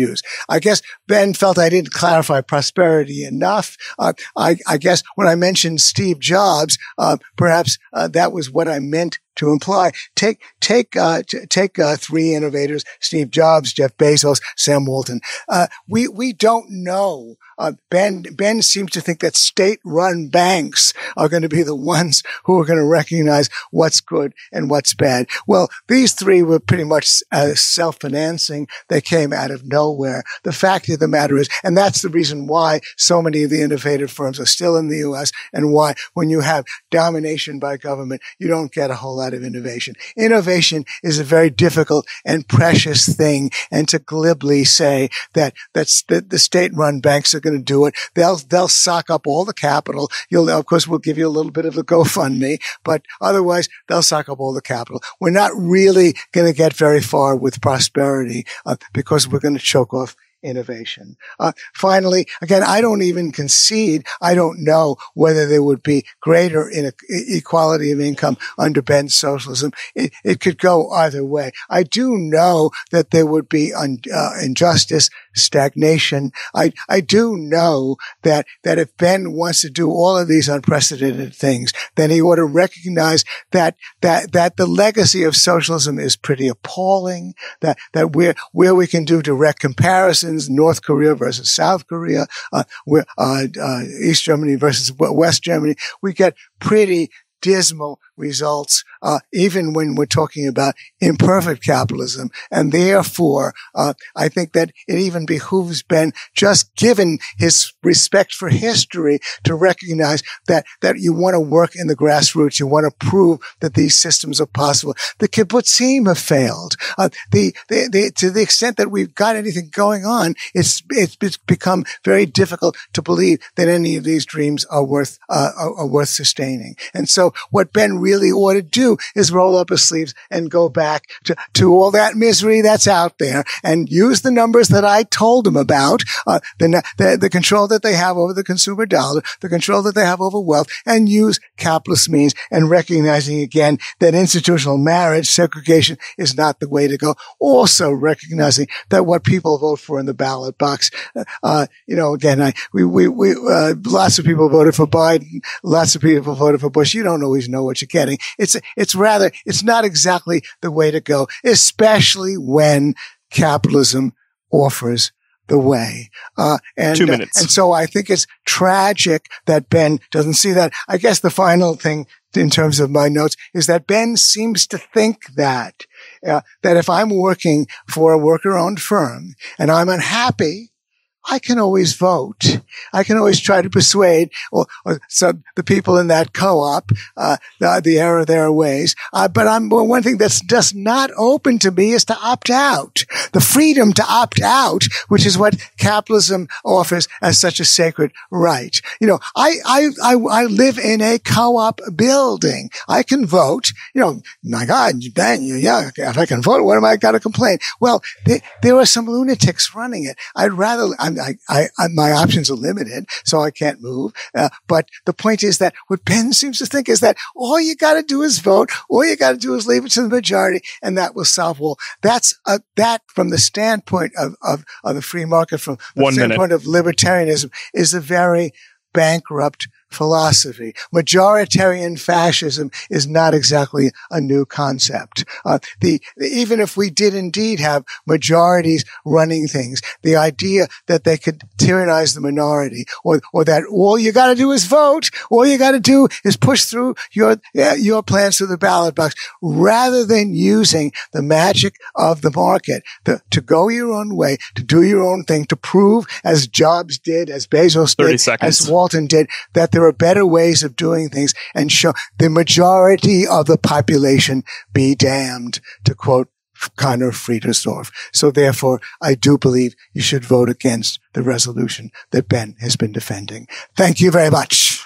S4: views. I guess Ben felt I didn't clarify prosperity enough. Uh, I, I guess when I mentioned Steve Jobs, uh, perhaps uh, that was what I meant to imply. Take, take, uh, t- take, uh, three innovators, Steve Jobs, Jeff Bezos, Sam Walton. Uh, we, we don't know. Uh, Ben, Ben seems to think that state-run banks are going to be the ones who are going to recognize what's good and what's bad. Well, these three were pretty much uh, self-financing. They came out of nowhere. The fact of the matter is, and that's the reason why so many of the innovative firms are still in the U S and why when you have domination by government, you don't get a whole lot of innovation. Innovation is a very difficult and precious thing. And to glibly say that that's that the state-run banks are going to do it, they'll they'll sock up all the capital. You'll of course we'll give you a little bit of the GoFundMe, but otherwise they'll sock up all the capital. We're not really going to get very far with prosperity uh, because we're going to choke off innovation. Uh, finally, again, I don't even concede. I don't know whether there would be greater inequality of income under Ben's socialism. It, it could go either way. I do know that there would be un, uh, injustice, stagnation. I, I do know that, that if Ben wants to do all of these unprecedented things, then he ought to recognize that, that, that the legacy of socialism is pretty appalling, that, that where, where we can do direct comparisons, North Korea versus South Korea, uh, where, uh, uh, East Germany versus West Germany, we get pretty dismal results, uh, even when we're talking about imperfect capitalism. And therefore, uh, I think that it even behooves Ben, just given his respect for history, to recognize that, that you want to work in the grassroots. You want to prove that these systems are possible. The kibbutzim have failed. Uh, the, the, the, to the extent that we've got anything going on, it's, it's become very difficult to believe that any of these dreams are worth, uh, are, are worth sustaining. And so what Ben really ought to do is roll up his sleeves and go back to, to all that misery that's out there and use the numbers that I told him about, uh, the, the, the control that they have over the consumer dollar, the control that they have over wealth, and use capitalist means, and recognizing again that institutional marriage, segregation is not the way to go. Also recognizing that what people vote for in the ballot box, uh, you know, again, I, we, we, we, uh, lots of people voted for Biden, lots of people voted for Bush. You don't always know what you're getting. It's, it's rather, it's not exactly the way to go, especially when capitalism offers the way. Uh, and,
S2: Two minutes.
S4: Uh, and so I think it's tragic that Ben doesn't see that. I guess the final thing in terms of my notes is that Ben seems to think that, uh, that if I'm working for a worker-owned firm and I'm unhappy, I can always vote. I can always try to persuade or, or so the people in that co-op, uh, the, the error of their ways. Uh, but I'm, well, one thing that's just not open to me is to opt out. The freedom to opt out, which is what capitalism offers as such a sacred right. You know, I, I, I, I live in a co-op building. I can vote. You know, my God, Ben, yeah, if I can vote, what am I got to complain? Well, there, there are some lunatics running it. I'd rather, I'm, I, I, I, my options are limited, so I can't move. Uh, but the point is that what Ben seems to think is that all you got to do is vote. All you got to do is leave it to the majority, and that will solve all. That's uh, that from the standpoint of, of, of the free market, from the
S2: One
S4: standpoint
S2: minute.
S4: of libertarianism, is a very bankrupt philosophy. Majoritarian fascism is not exactly a new concept. Uh, the, the even if we did indeed have majorities running things, the idea that they could tyrannize the minority, or or that all you got to do is vote, all you got to do is push through your uh, your plans through the ballot box, rather than using the magic of the market to, to go your own way, to do your own thing, to prove, as Jobs did, as Bezos
S2: thirty
S4: did,
S2: seconds.
S4: as Walton did, that there are better ways of doing things, and show the majority of the population be damned, to quote Connor Friedersdorf. So therefore, I do believe you should vote against the resolution that Ben has been defending. Thank you very much.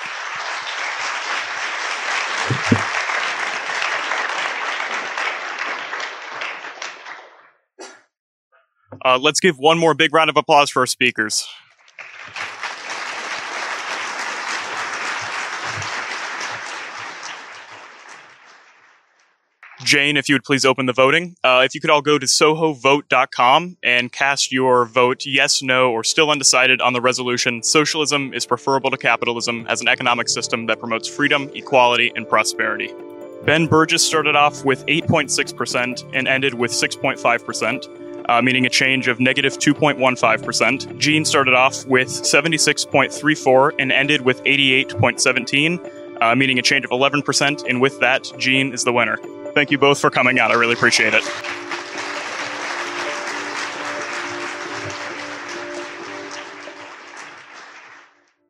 S2: Uh, let's give one more big round of applause for our speakers. Jane, if you would please open the voting. Uh, if you could all go to soho vote dot com and cast your vote yes, no, or still undecided on the resolution, socialism is preferable to capitalism as an economic system that promotes freedom, equality, and prosperity. Ben Burgess started off with eight point six percent and ended with six point five percent. Uh, meaning a change of negative two point one five percent. Gene started off with seventy-six point three four and ended with eighty-eight point one seven, uh, meaning a change of eleven percent. And with that, Gene is the winner. Thank you both for coming out. I really appreciate it.